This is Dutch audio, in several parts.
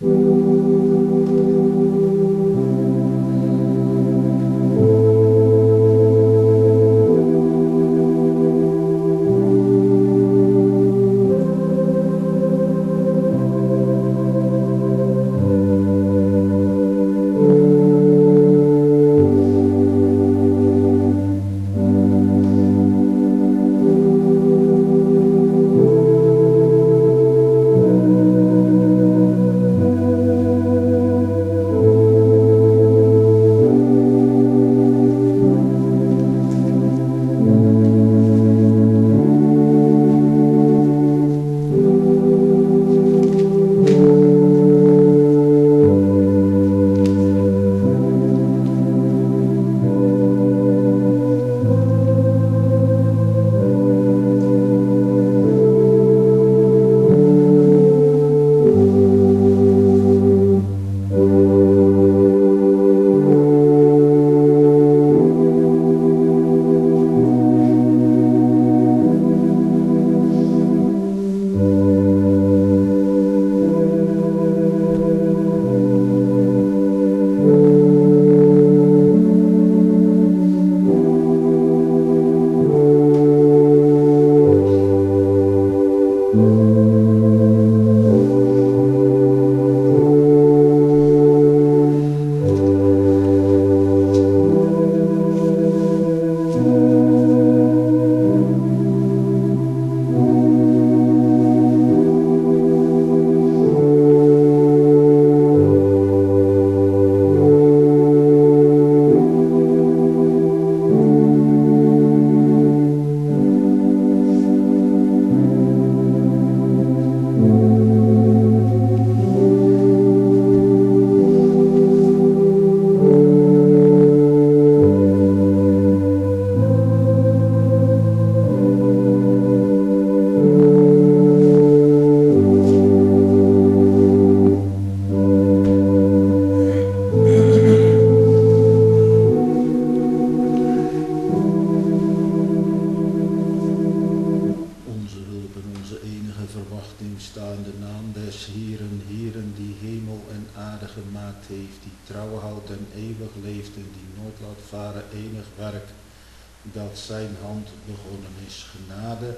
dat zijn hand begonnen is. Genade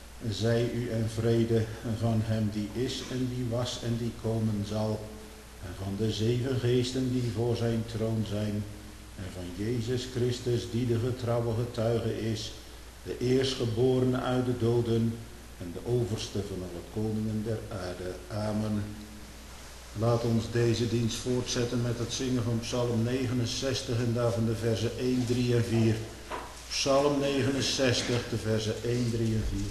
zij u en vrede van hem die is en die was en die komen zal, en van de 7 geesten die voor zijn troon zijn, en van Jezus Christus die de getrouwe getuige is, de eerstgeborene uit de doden en de overste van alle koningen der aarde. Amen. Laat ons deze dienst voortzetten met het zingen van Psalm 69 en daarvan de versen 1, 3 en 4. Psalm 69, de versen 1, 3 en 4.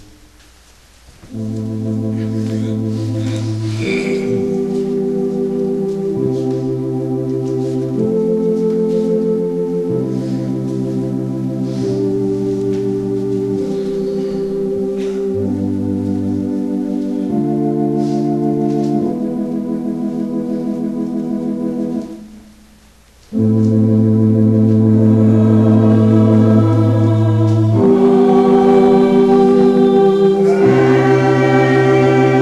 Amen.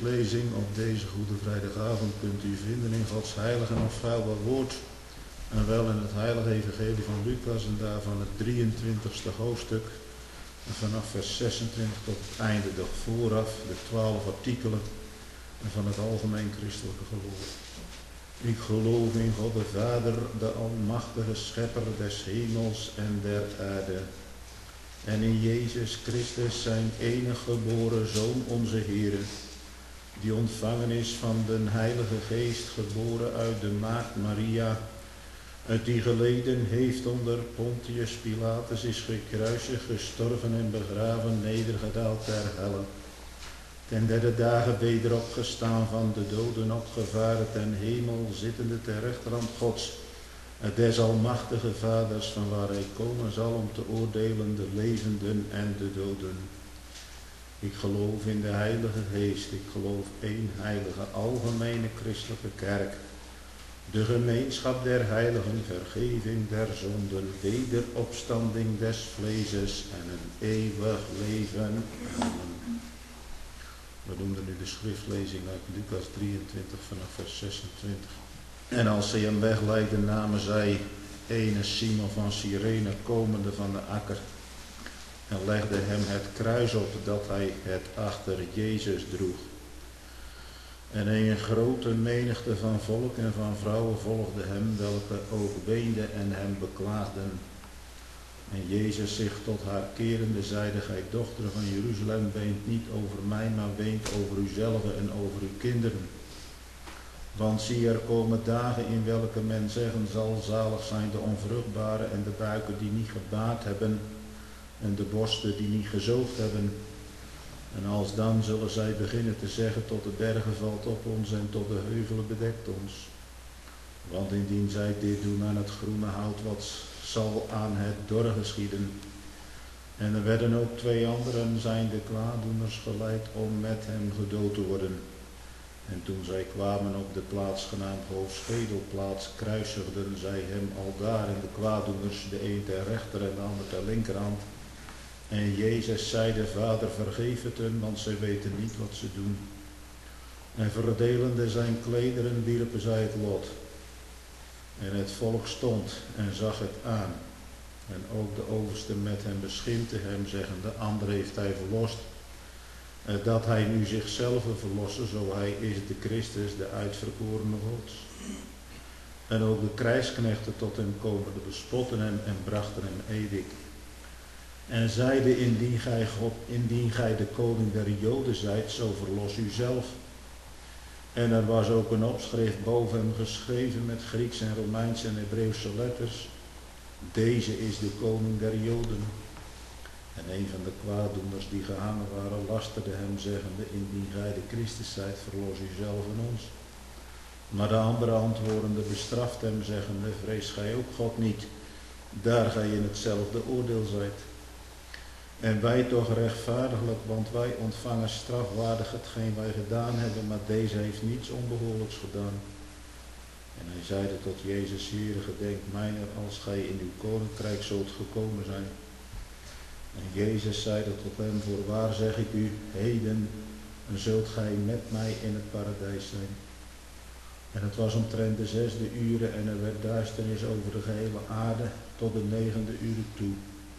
schriftlezing op deze Goede Vrijdagavond kunt u vinden in Gods heilige en onfeilbaar woord. En wel in het heilige evangelie van Lucas en daarvan het 23e hoofdstuk. En vanaf vers 26 tot het einde, doch vooraf de 12 artikelen van het algemeen christelijke geloof. Ik geloof in God de Vader, de almachtige schepper des hemels en der aarde. En in Jezus Christus zijn enige geboren Zoon onze Heere, die ontvangen is van den Heilige Geest, geboren uit de maagd Maria, uit die geleden heeft onder Pontius Pilatus, is gekruisigd, gestorven en begraven, nedergedaald ter helle. Ten derde dagen weder opgestaan van de doden, opgevaren ten hemel, zittende ter rechterhand Gods, des almachtige Vaders, van waar hij komen zal om te oordelen de levenden en de doden. Ik geloof in de Heilige Geest, ik geloof één heilige, algemene christelijke kerk, de gemeenschap der heiligen, vergeving der zonden, wederopstanding des vleeses en een eeuwig leven. Amen. We noemden nu de schriftlezing uit Lucas 23 vanaf vers 26. En als zij hem wegleidden, namen zij ene Simon van Cyrene, komende van de akker, en legden hem het kruis op, dat hij het achter Jezus droeg. En een grote menigte van volk en van vrouwen volgde hem, welke ook weenden en hem beklaagden. En Jezus zich tot haar kerende zeide, gij dochter van Jeruzalem, weent niet over mij, maar weent over uzelf en over uw kinderen. Want zie, er komen dagen in welke men zeggen zal, zalig zijn de onvruchtbare en de buiken die niet gebaard hebben en de borsten die niet gezoogd hebben. En alsdan zullen zij beginnen te zeggen, tot de bergen valt op ons en tot de heuvelen bedekt ons. Want indien zij dit doen aan het groene hout, wat zal aan het dorre geschieden? En er werden ook 2 anderen, zijn de kwaaddoeners, geleid om met hem gedood te worden. En toen zij kwamen op de plaats genaamd Hoofdschedelplaats, kruisigden zij hem aldaar en de kwaaddoeners, de een ter rechter en de ander ter linkerhand. En Jezus zeide, Vader, vergeef het hun, want zij weten niet wat ze doen. En verdelende zijn klederen wierpen zij het lot. En het volk stond en zag het aan. En ook de overste met hem beschimpte hem, zeggende, de ander heeft hij verlost, dat hij nu zichzelf verlossen, zo hij is de Christus, de uitverkorene Gods. En ook de krijgsknechten tot hem komende bespotten hem en brachten hem edict. En zeiden, indien gij de koning der Joden zijt, zo verlos u zelf. En er was ook een opschrift boven hem geschreven met Grieks en Romeins en Hebreeuwse letters. Deze is de koning der Joden. En een van de kwaaddoeners die gehangen waren, lasterde hem, zeggende, indien gij de Christus zijt, verlos u zelf en ons. Maar de andere antwoordende bestraft hem, zeggende, vrees gij ook God niet, daar gij in hetzelfde oordeel zijt. En wij toch rechtvaardiglijk, want wij ontvangen strafwaardig hetgeen wij gedaan hebben, maar deze heeft niets onbehoorlijks gedaan. En hij zeide tot Jezus, Heere, gedenk mijner als gij in uw koninkrijk zult gekomen zijn. En Jezus zeide tot hem, voorwaar zeg ik u, heden zult gij met mij in het paradijs zijn. En het was omtrent de 6e uur en er werd duisternis over de gehele aarde tot de 9e uur toe.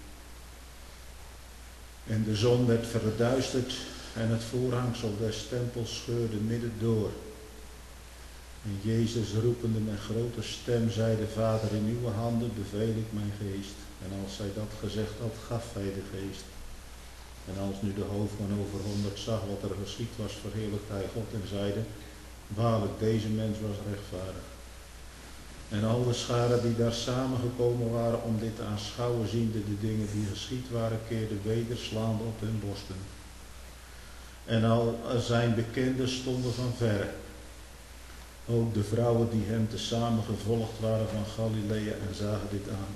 En de zon werd verduisterd en het voorhangsel des tempels scheurde midden door. En Jezus roepende met grote stem zeide, Vader, in uw handen beveel ik mijn geest. En als hij dat gezegd had, gaf hij de geest. En als nu de hoofdman over 100 zag wat er geschied was, verheerlijkte hij God en zeide, waarlijk, deze mens was rechtvaardig. En al de scharen die daar samengekomen waren om dit te aanschouwen, ziende de dingen die geschied waren, keerden weder slaande op hun borsten. En al zijn bekenden stonden van verre. Ook de vrouwen die hem tezamen gevolgd waren van Galilea en zagen dit aan.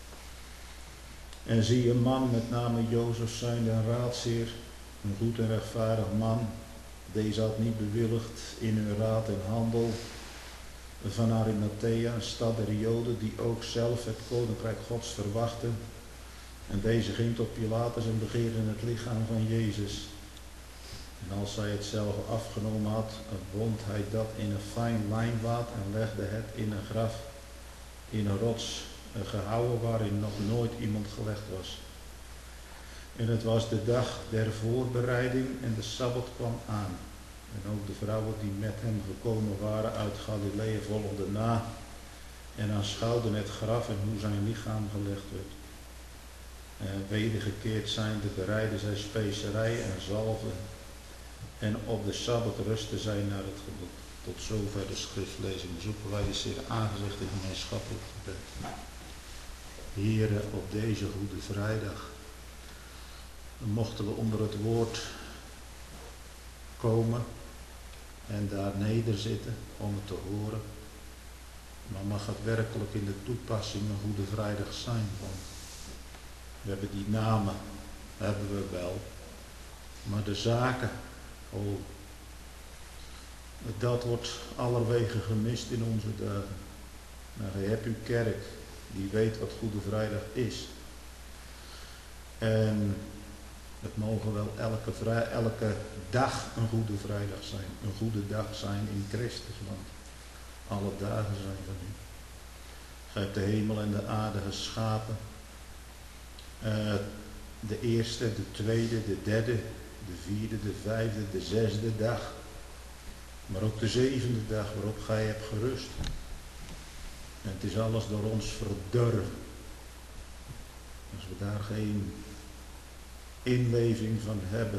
En zie een man met name Jozef zijnde een raadsheer, een goed en rechtvaardig man. Deze had niet bewilligd in hun raad en handel, van Arimathea, een stad der Joden, die ook zelf het koninkrijk Gods verwachtte. En deze ging tot Pilatus en begeerde het lichaam van Jezus. En als zij het zelf afgenomen had, bond hij dat in een fijn lijnwaad en legde het in een graf, in een rots gehouden waarin nog nooit iemand gelegd was. En het was de dag der voorbereiding en de Sabbat kwam aan. En ook de vrouwen die met hem gekomen waren uit Galilea volgden na en aanschouwden het graf en hoe zijn lichaam gelegd werd. Wedergekeerd zijnde bereidden zij specerijen en zalven en op de Sabbat rustten zij naar het gebod. Tot zover de schriftlezing. Zoeken wij de zeer aangezicht in gemeenschappelijk gebed. Here, op deze Goede Vrijdag mochten we onder het woord komen en daar nederzitten om het te horen. Maar mag het werkelijk in de toepassing een Goede Vrijdag zijn? Want we hebben die namen, hebben we wel. Maar de zaken, dat wordt allerwege gemist in onze dagen. Nou, je hebt uw kerk, die weet wat Goede Vrijdag is. En het mogen wel elke dag een Goede Vrijdag zijn. Een goede dag zijn in Christus, want alle dagen zijn van u. Gij hebt de hemel en de aarde geschapen. De eerste, de tweede, de derde, de vierde, de vijfde, de zesde dag. Maar ook de zevende dag waarop gij hebt gerust. En het is alles door ons verdorven. Als we daar geen inleving van hebben.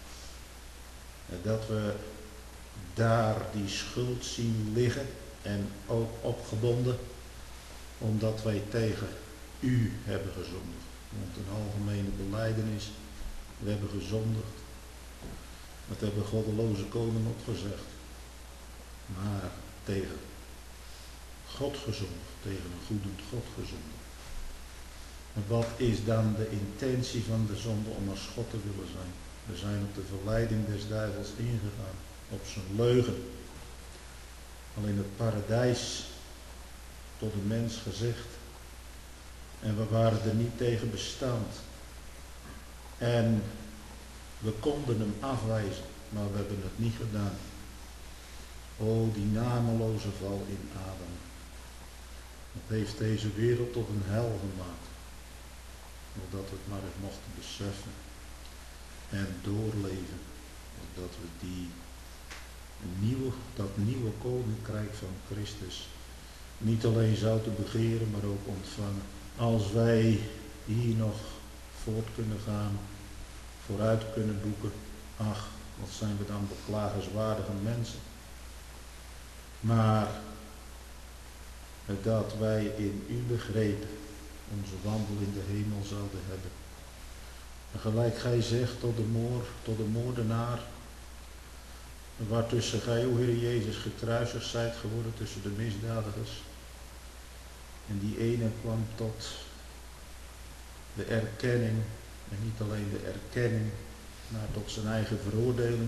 Dat we daar die schuld zien liggen en ook opgebonden. Omdat wij tegen u hebben gezondigd. Want een algemene belijdenis, we hebben gezondigd. Dat hebben goddeloze koning ook gezegd. Maar tegen God gezondigd, tegen een goedend God gezondigd. En wat is dan de intentie van de zonde om als God te willen zijn? We zijn op de verleiding des duivels ingegaan, op zijn leugen. Al in het paradijs tot de mens gezegd. En we waren er niet tegen bestand. En we konden hem afwijzen, maar we hebben het niet gedaan. O, die nameloze val in Adam. Dat heeft deze wereld tot een hel gemaakt. Zodat we het maar eens mochten beseffen. En doorleven. Dat we dat nieuwe koninkrijk van Christus niet alleen zouden begeren, maar ook ontvangen. Als wij hier nog voort kunnen gaan, vooruit kunnen boeken, ach, wat zijn we dan beklagenswaardige mensen. Maar dat wij in u begrepen onze wandel in de hemel zouden hebben. En gelijk gij zegt tot de moordenaar, waartussen gij, o Heer Jezus, gekruisigd zijt geworden tussen de misdadigers. En die ene kwam tot de erkenning, en niet alleen de erkenning, maar tot zijn eigen veroordeling.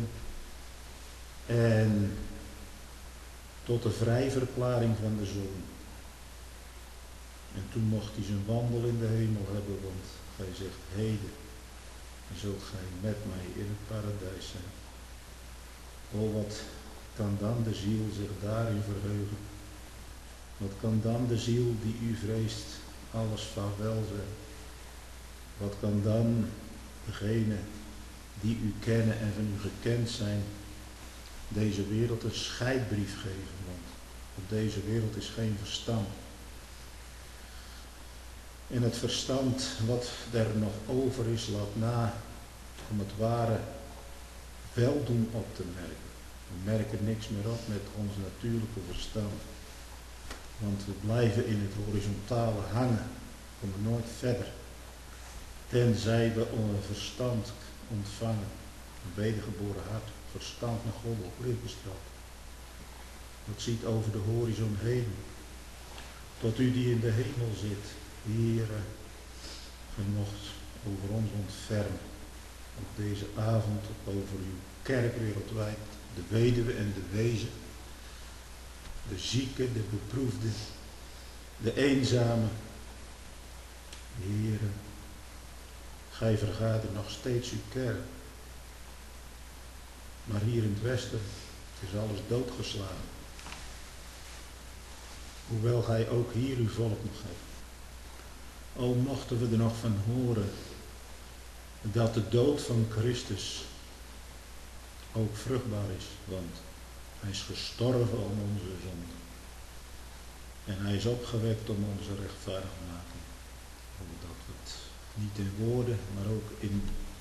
En tot de vrijverklaring van de zoon. En toen mocht hij zijn wandel in de hemel hebben, want gij zegt, heden zult gij met mij in het paradijs zijn. O, wat kan dan de ziel zich daarin verheugen? Wat kan dan de ziel die u vreest alles vaarwel zeggen? Wat kan dan degene die u kennen en van u gekend zijn, deze wereld een scheidbrief geven? Want op deze wereld is geen verstand. En het verstand wat er nog over is, laat na om het ware weldoen op te merken. We merken niks meer op met ons natuurlijke verstand. Want we blijven in het horizontale hangen, komen nooit verder. Tenzij we een verstand ontvangen, een wedergeboren hart, verstand naar God op lichtbestraald. Dat ziet over de horizon heen. Tot u die in de hemel zit, Heere, gij mocht over ons ontfermen. Op deze avond over uw kerk wereldwijd, de weduwe en de wezen, de zieke, de beproefde, de eenzame. Heere, gij vergadert nog steeds uw kerk. Maar hier in het Westen is alles doodgeslagen. Hoewel gij ook hier uw volk nog hebt. O, mochten we er nog van horen dat de dood van Christus ook vruchtbaar is, want hij is gestorven om onze zonde. En hij is opgewekt om onze rechtvaardigmaking. Dat we het niet in woorden, maar ook in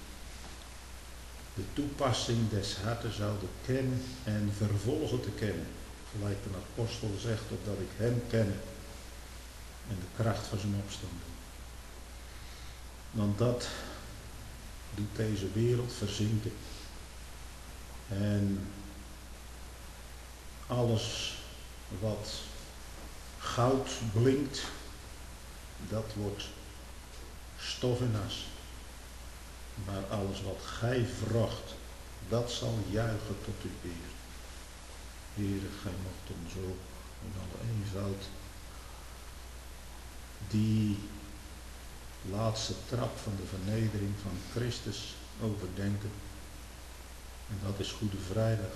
de toepassing des harten zouden kennen en vervolgen te kennen. Gelijk de apostel zegt, opdat ik hem ken en de kracht van zijn opstanding. Want dat doet deze wereld verzinken. En alles wat goud blinkt, dat wordt stof en as. Maar alles wat gij vrocht, dat zal juichen tot uw eer. Heere, gij mocht ons ook in alle eenvoud die laatste trap van de vernedering van Christus overdenken. En dat is Goede Vrijdag.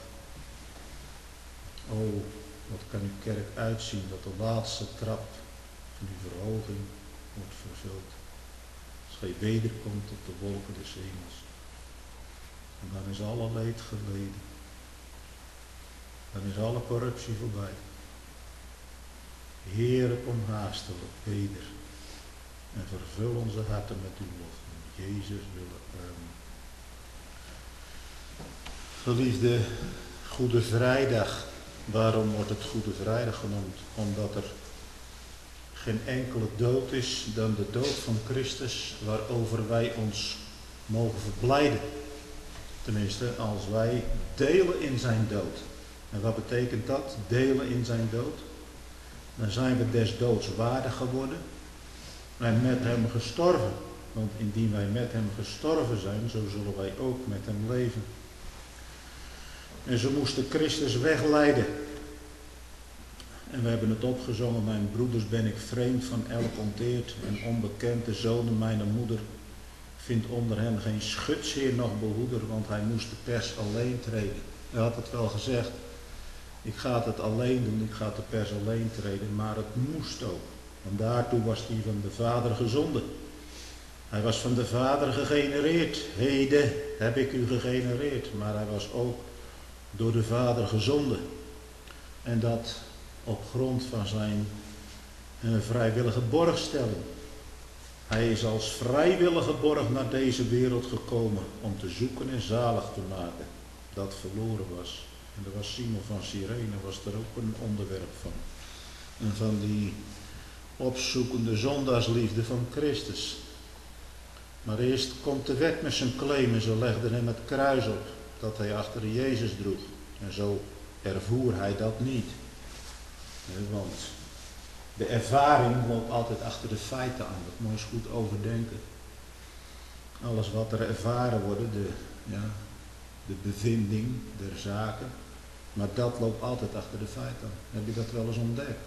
O, wat kan uw kerk uitzien dat de laatste trap van uw verhoging wordt vervuld. Als gij wederkomt op de wolken des hemels. En dan is alle leed geleden. Dan is alle corruptie voorbij. Heere, kom haastelijk weder. En vervul onze harten met uw lof. In Jezus willen. Amen. Geliefde, Goede Vrijdag. Waarom wordt het Goede Vrijdag genoemd? Omdat er geen enkele dood is dan de dood van Christus waarover wij ons mogen verblijden. Tenminste, als wij delen in zijn dood. En wat betekent dat? Delen in zijn dood? Dan zijn we des doods waardig geworden. En met hem gestorven. Want indien wij met hem gestorven zijn, zo zullen wij ook met hem leven. En ze moesten Christus wegleiden. En we hebben het opgezongen, mijn broeders, ben ik vreemd van elk onteerd en onbekend, de zonen mijner moeder. Vindt onder hen geen schutsheer noch behoeder, want hij moest de pers alleen treden. Hij had het wel gezegd, ik ga het alleen doen, ik ga de pers alleen treden, maar het moest ook. Want daartoe was hij van de Vader gezonden. Hij was van de Vader gegenereerd. Heden heb ik u gegenereerd, maar hij was ook door de Vader gezonden. En dat op grond van zijn vrijwillige borgstelling. Hij is als vrijwillige borg naar deze wereld gekomen om te zoeken en zalig te maken dat verloren was. En er was Simon van Cyrene, was er ook een onderwerp van. En van die opzoekende zondaarsliefde van Christus. Maar eerst komt de wet met zijn claim en ze legden hem het kruis op dat hij achter Jezus droeg. En zo ervoer hij dat niet. Want de ervaring loopt altijd achter de feiten aan. Dat moet je eens goed overdenken. Alles wat er ervaren wordt, de bevinding der zaken. Maar dat loopt altijd achter de feiten aan. Heb je dat wel eens ontdekt?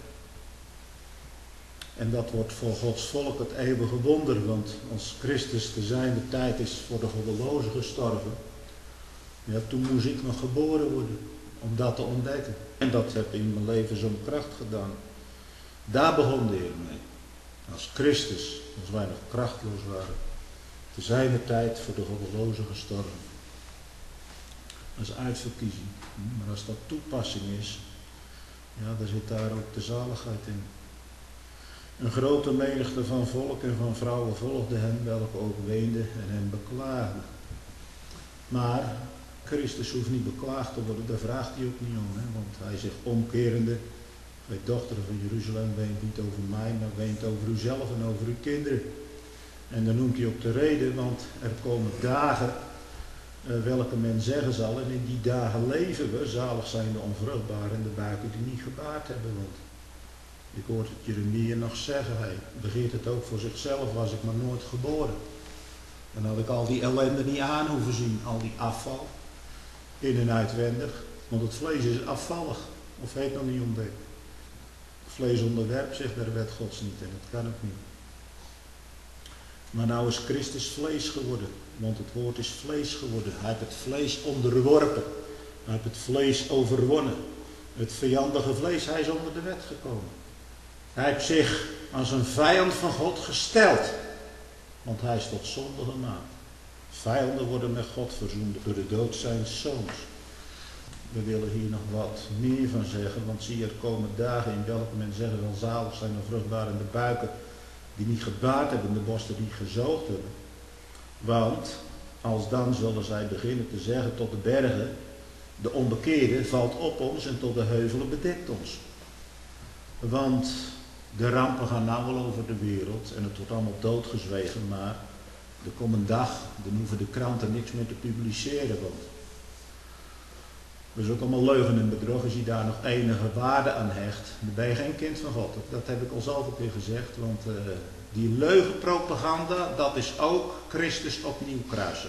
En dat wordt voor Gods volk het eeuwige wonder. Want als Christus te zijner tijd is voor de goddelozen gestorven. Ja, toen moest ik nog geboren worden. Om dat te ontdekken. En dat heb in mijn leven zo'n kracht gedaan. Daar begon de Heer mee. Als Christus, als wij nog krachtloos waren, te zijner tijd voor de goddelozen gestorven. Dat is uitverkiezing. Maar als dat toepassing is, ja, dan zit daar ook de zaligheid in. Een grote menigte van volk en van vrouwen volgde hem, welke ook weenden en hem beklaagden. Maar Christus hoeft niet beklaagd te worden, daar vraagt hij ook niet om. Hè? Want hij zegt omkerende, gij dochteren van Jeruzalem, weent niet over mij, maar weent over uzelf en over uw kinderen. En dan noemt hij ook de reden, want er komen dagen welke men zeggen zal, en in die dagen leven we, zalig zijn de onvruchtbaren en de buiken die niet gebaard hebben. Want ik hoorde het Jeremia nog zeggen, hij begeert het ook voor zichzelf, was ik maar nooit geboren. Dan had ik al die ellende niet aan hoeven zien, al die afval, in en uitwendig. Want het vlees is afvallig, of heeft nog niet ontdekt. Het vlees onderwerpt zich der wet Gods niet en dat kan ook niet. Maar nou is Christus vlees geworden, want het woord is vlees geworden. Hij heeft het vlees onderworpen. Hij heeft het vlees overwonnen. Het vijandige vlees, hij is onder de wet gekomen. Hij heeft zich als een vijand van God gesteld. Want hij is tot zonde gemaakt. Vijanden worden met God verzoend door de dood zijns zoons. We willen hier nog wat meer van zeggen, want zie je, er komen dagen in welke men zeggen zal zalig zijn of vruchtbaar in de buiken die niet gebaard hebben, de borsten die gezoogd hebben. Want alsdan zullen zij beginnen te zeggen tot de bergen, de onbekeerde valt op ons en tot de heuvelen bedekt ons. Want de rampen gaan nou wel over de wereld en het wordt allemaal doodgezwegen, maar er komt een dag, dan hoeven de kranten niks meer te publiceren, want dat is ook allemaal leugen en bedrog. Als je daar nog enige waarde aan hecht, dan ben je geen kind van God. Dat heb ik al zoveel keer gezegd, want die leugenpropaganda, dat is ook Christus opnieuw kruisen.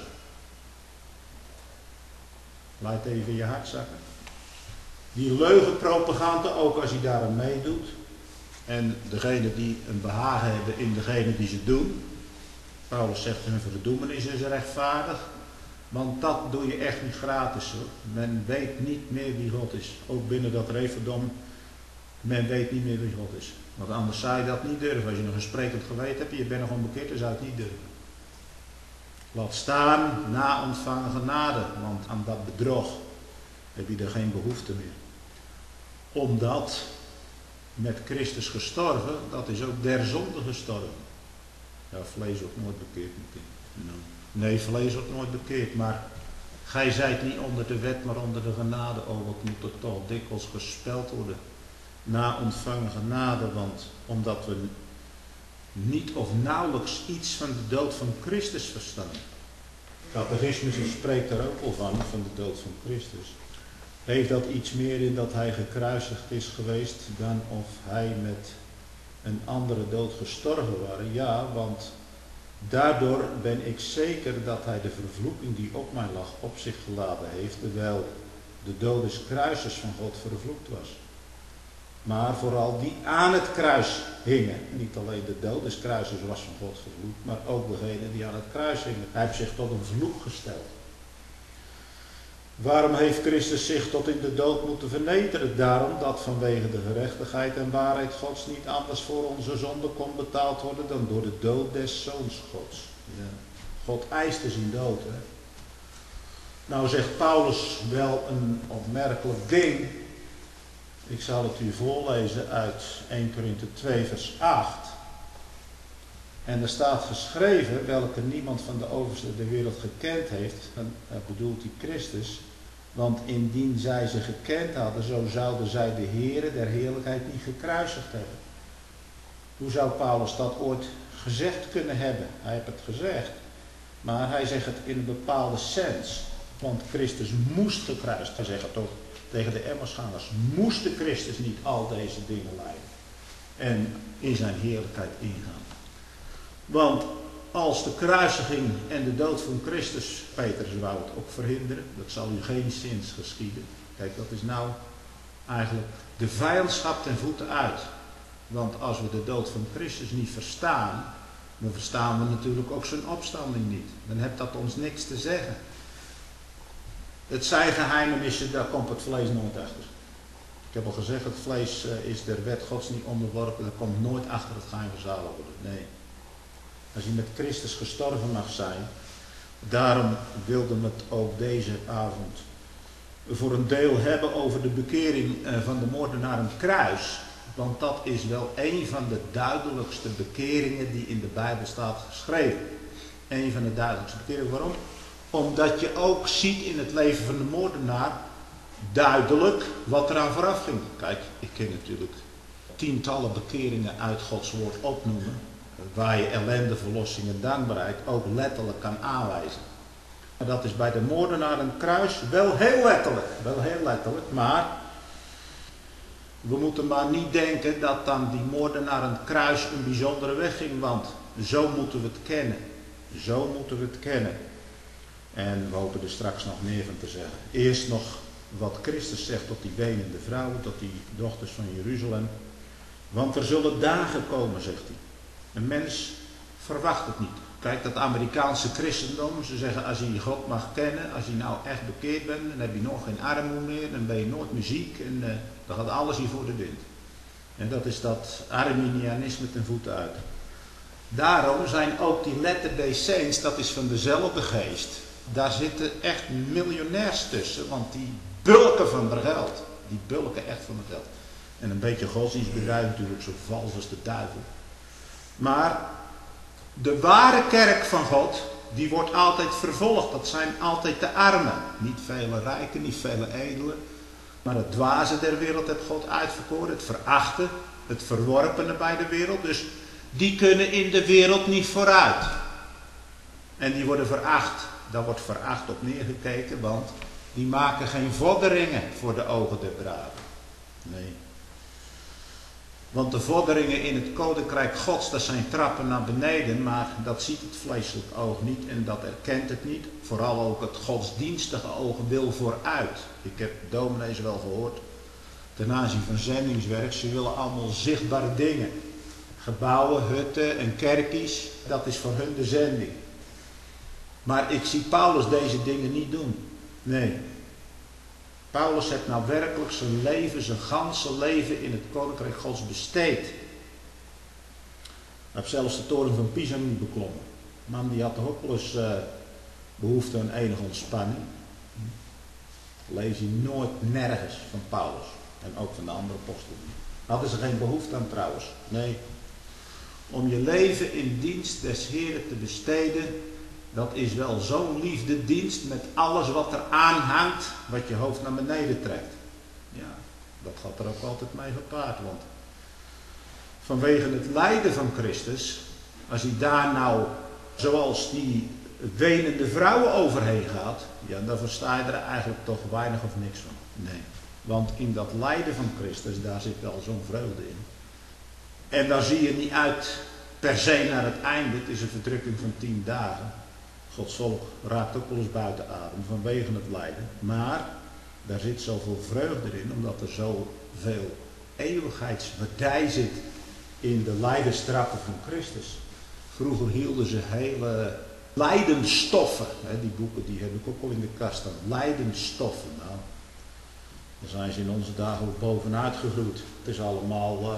Laat even in je hart zakken. Die leugenpropaganda, ook als je daar aan meedoet. En degene die een behagen hebben in degene die ze doen. Paulus zegt hun verdoemenis is rechtvaardig. Want dat doe je echt niet gratis hoor. Men weet niet meer wie God is. Ook binnen dat Referdom. Men weet niet meer wie God is. Want anders zou je dat niet durven. Als je nog een sprekend geweten hebt en je bent nog onbekeerd, dan zou je het niet durven. Laat staan na ontvangen genade. Want aan dat bedrog heb je er geen behoefte meer. Omdat met Christus gestorven, dat is ook der zonde gestorven. Ja, vlees wordt nooit bekeerd. Nee, vlees wordt nooit bekeerd, maar gij zijt niet onder de wet, maar onder de genade. Oh, wat moet er toch dikwijls gespeld worden. Na ontvangen genade, want omdat we niet of nauwelijks iets van de dood van Christus verstaan. Catechismus spreekt daar ook al van de dood van Christus. Heeft dat iets meer in dat hij gekruisigd is geweest dan of hij met een andere dood gestorven was? Ja, want daardoor ben ik zeker dat hij de vervloeking die op mij lag op zich geladen heeft, terwijl de dood des kruises van God vervloekt was. Maar vooral die aan het kruis hingen. Niet alleen de dood des kruises was van God vervloekt, maar ook degene die aan het kruis hingen. Hij heeft zich tot een vloek gesteld. Waarom heeft Christus zich tot in de dood moeten vernederen? Daarom dat vanwege de gerechtigheid en waarheid Gods niet anders voor onze zonde kon betaald worden dan door de dood des Zoons Gods. Ja. God eiste zijn dood. Hè? Nou zegt Paulus wel een opmerkelijk ding. Ik zal het u voorlezen uit 1 Korinthe 2 vers 8. En er staat geschreven, welke niemand van de oversten der wereld gekend heeft, dan bedoelt hij Christus, want indien zij ze gekend hadden, zo zouden zij de Heere der heerlijkheid niet gekruisigd hebben. Hoe zou Paulus dat ooit gezegd kunnen hebben? Hij heeft het gezegd, maar hij zegt het in een bepaalde sens, want Christus moest gekruisigd. Hij zegt het ook tegen de Emmausgangers, moest de Christus niet al deze dingen lijden en in zijn heerlijkheid ingaan. Want als de kruisiging en de dood van Christus, Petrus wou het ook verhinderen, dat zal u geen zins geschieden. Kijk, dat is nou eigenlijk de vijandschap ten voeten uit. Want als we de dood van Christus niet verstaan, dan verstaan we natuurlijk ook zijn opstanding niet. Dan heeft dat ons niks te zeggen. Het zijn geheimenissen, daar komt het vlees nooit achter. Ik heb al gezegd, het vlees is der wet Gods niet onderworpen, dat komt nooit achter het geheim van zalig worden. Nee. Als je met Christus gestorven mag zijn, daarom wilden we het ook deze avond voor een deel hebben over de bekering van de moordenaar aan het kruis. Want dat is wel een van de duidelijkste bekeringen die in de Bijbel staat geschreven. Een van de duidelijkste bekeringen. Waarom? Omdat je ook ziet in het leven van de moordenaar duidelijk wat eraan vooraf ging. Kijk, ik ken natuurlijk tientallen bekeringen uit Gods woord opnoemen, waar je ellende, verlossing en dankbaarheid ook letterlijk kan aanwijzen. En dat is bij de moordenaar aan het kruis wel heel letterlijk, maar we moeten maar niet denken dat dan die moordenaar aan het kruis een bijzondere weg ging, want zo moeten we het kennen. Zo moeten we het kennen. En we hopen er straks nog meer van te zeggen. Eerst nog wat Christus zegt tot die wenende vrouwen, tot die dochters van Jeruzalem. Want er zullen dagen komen, zegt hij. Een mens verwacht het niet. Kijk, dat Amerikaanse christendom, ze zeggen als je God mag kennen, als je nou echt bekeerd bent, dan heb je nog geen armoede meer, dan ben je nooit meer ziek en dan gaat alles hier voor de wind. En dat is dat Arminianisme ten voeten uit. Daarom zijn ook die Latter-day Saints, dat is van dezelfde geest. Daar zitten echt miljonairs tussen, want die bulken van het geld. Die bulken echt van het geld. En een beetje godsdienstbedrijf natuurlijk, zo vals als de duivel. Maar de ware kerk van God, die wordt altijd vervolgd. Dat zijn altijd de armen. Niet vele rijken, niet vele edelen. Maar het dwaze der wereld heeft God uitverkoren. Het verachten, het verworpene bij de wereld. Dus die kunnen in de wereld niet vooruit. En die worden veracht. Daar wordt veracht op neergekeken, want die maken geen vorderingen voor de ogen der braven. Nee. Want de vorderingen in het koninkrijk Gods, dat zijn trappen naar beneden, maar dat ziet het vleeselijk oog niet en dat erkent het niet. Vooral ook het godsdienstige oog wil vooruit. Ik heb dominees wel gehoord, ten aanzien van zendingswerk, ze willen allemaal zichtbare dingen. Gebouwen, hutten en kerkjes, dat is voor hun de zending. Maar ik zie Paulus deze dingen niet doen. Nee. Paulus heeft nou werkelijk zijn leven, zijn ganse leven in het koninkrijk Gods besteed. Hij heeft zelfs de toren van Pisa niet beklommen. Man die had toch ook wel eens behoefte aan enige ontspanning. Lees je nooit nergens van Paulus. En ook van de andere apostelen. Hadden ze geen behoefte aan trouwens. Nee. Om je leven in dienst des Heeren te besteden, dat is wel zo'n liefdedienst met alles wat er aan hangt, wat je hoofd naar beneden trekt. Ja, dat gaat er ook altijd mee gepaard. Want vanwege het lijden van Christus, als hij daar nou, zoals die wenende vrouwen overheen gaat, ja, dan versta je er eigenlijk toch weinig of niks van. Nee, want in dat lijden van Christus, daar zit wel zo'n vreugde in. En daar zie je niet uit per se naar het einde, het is een verdrukking van 10 dagen. Gods volk raakt ook wel eens buiten adem vanwege het lijden. Maar daar zit zoveel vreugde in, omdat er zoveel eeuwigheidswaardij zit in de lijdenstrappen van Christus. Vroeger hielden ze hele lijdenstoffen. Die boeken die heb ik ook al in de kast staan. Lijdenstoffen. Nou, daar zijn ze in onze dagen ook bovenuit gegroeid. Het is allemaal,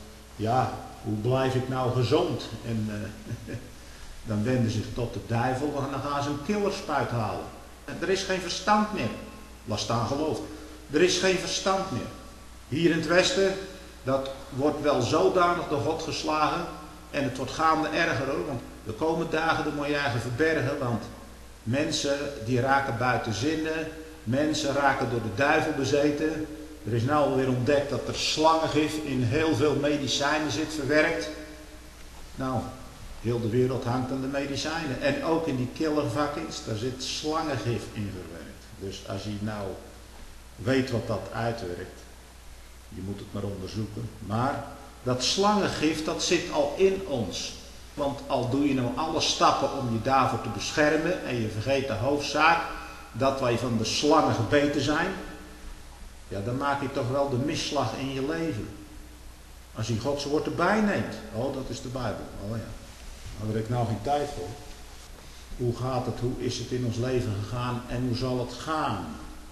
hoe blijf ik nou gezond? En dan wenden ze zich tot de duivel en dan gaan ze een killerspuit halen. En er is geen verstand meer. Laat staan geloof. Er is geen verstand meer. Hier in het Westen, dat wordt wel zodanig door God geslagen. En het wordt gaande erger hoor. Want de komende dagen dan moet je eigenlijk verbergen. Want mensen die raken buiten zinnen. Mensen raken door de duivel bezeten. Er is nou alweer ontdekt dat er slangengif in heel veel medicijnen zit verwerkt. Nou, heel de wereld hangt aan de medicijnen. En ook in die killervakkings, daar zit slangengif in verwerkt. Dus als je nou weet wat dat uitwerkt, je moet het maar onderzoeken. Maar dat slangengif, dat zit al in ons. Want al doe je nou alle stappen om je daarvoor te beschermen en je vergeet de hoofdzaak, dat wij van de slangen gebeten zijn, ja, dan maak je toch wel de misslag in je leven. Als je Gods woord erbij neemt. Oh, dat is de Bijbel. Oh ja. Daar heb ik nou geen tijd voor. Hoe gaat het? Hoe is het in ons leven gegaan? En hoe zal het gaan?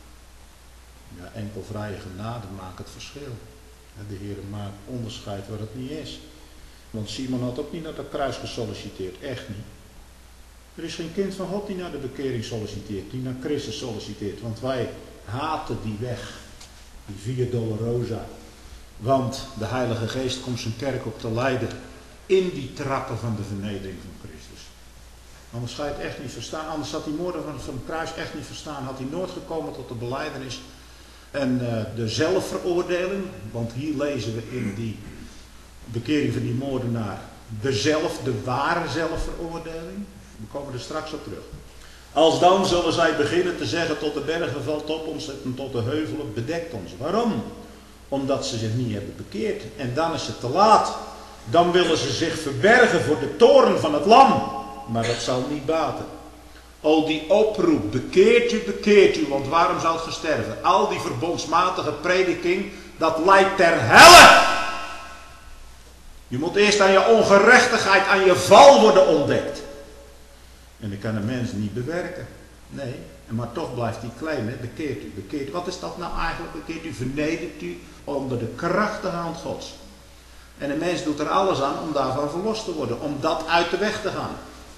Ja, enkel vrije genade maakt het verschil. De Heer maakt onderscheid waar het niet is. Want Simon had ook niet naar dat kruis gesolliciteerd. Echt niet. Er is geen kind van God die naar de bekering solliciteert. Die naar Christus solliciteert. Want wij haten die weg. Die Via Dolorosa. Want de Heilige Geest komt zijn kerk op te leiden. In die trappen van de vernedering van Christus. Anders ga je het echt niet verstaan. Anders had die moordenaar van het kruis echt niet verstaan. Had hij nooit gekomen tot de belijdenis. En de zelfveroordeling. Want hier lezen we in die bekering van die moordenaar. De ware zelfveroordeling. We komen er straks op terug. Alsdan zullen zij beginnen te zeggen tot de bergen valt op ons en tot de heuvelen bedekt ons. Waarom? Omdat ze zich niet hebben bekeerd. En dan is het te laat. Dan willen ze zich verbergen voor de toorn van het lam. Maar dat zal niet baten. Al die oproep, bekeert u, want waarom zou het sterven? Al die verbondsmatige prediking, dat leidt ter helle. Je moet eerst aan je ongerechtigheid, aan je val worden ontdekt. En dat kan een mens niet bewerken. Nee, maar toch blijft die claim, hè? Bekeert u, bekeert u. Wat is dat nou eigenlijk? Bekeert u, vernedert u onder de krachtige hand Gods. En een mens doet er alles aan om daarvan verlost te worden, om dat uit de weg te gaan.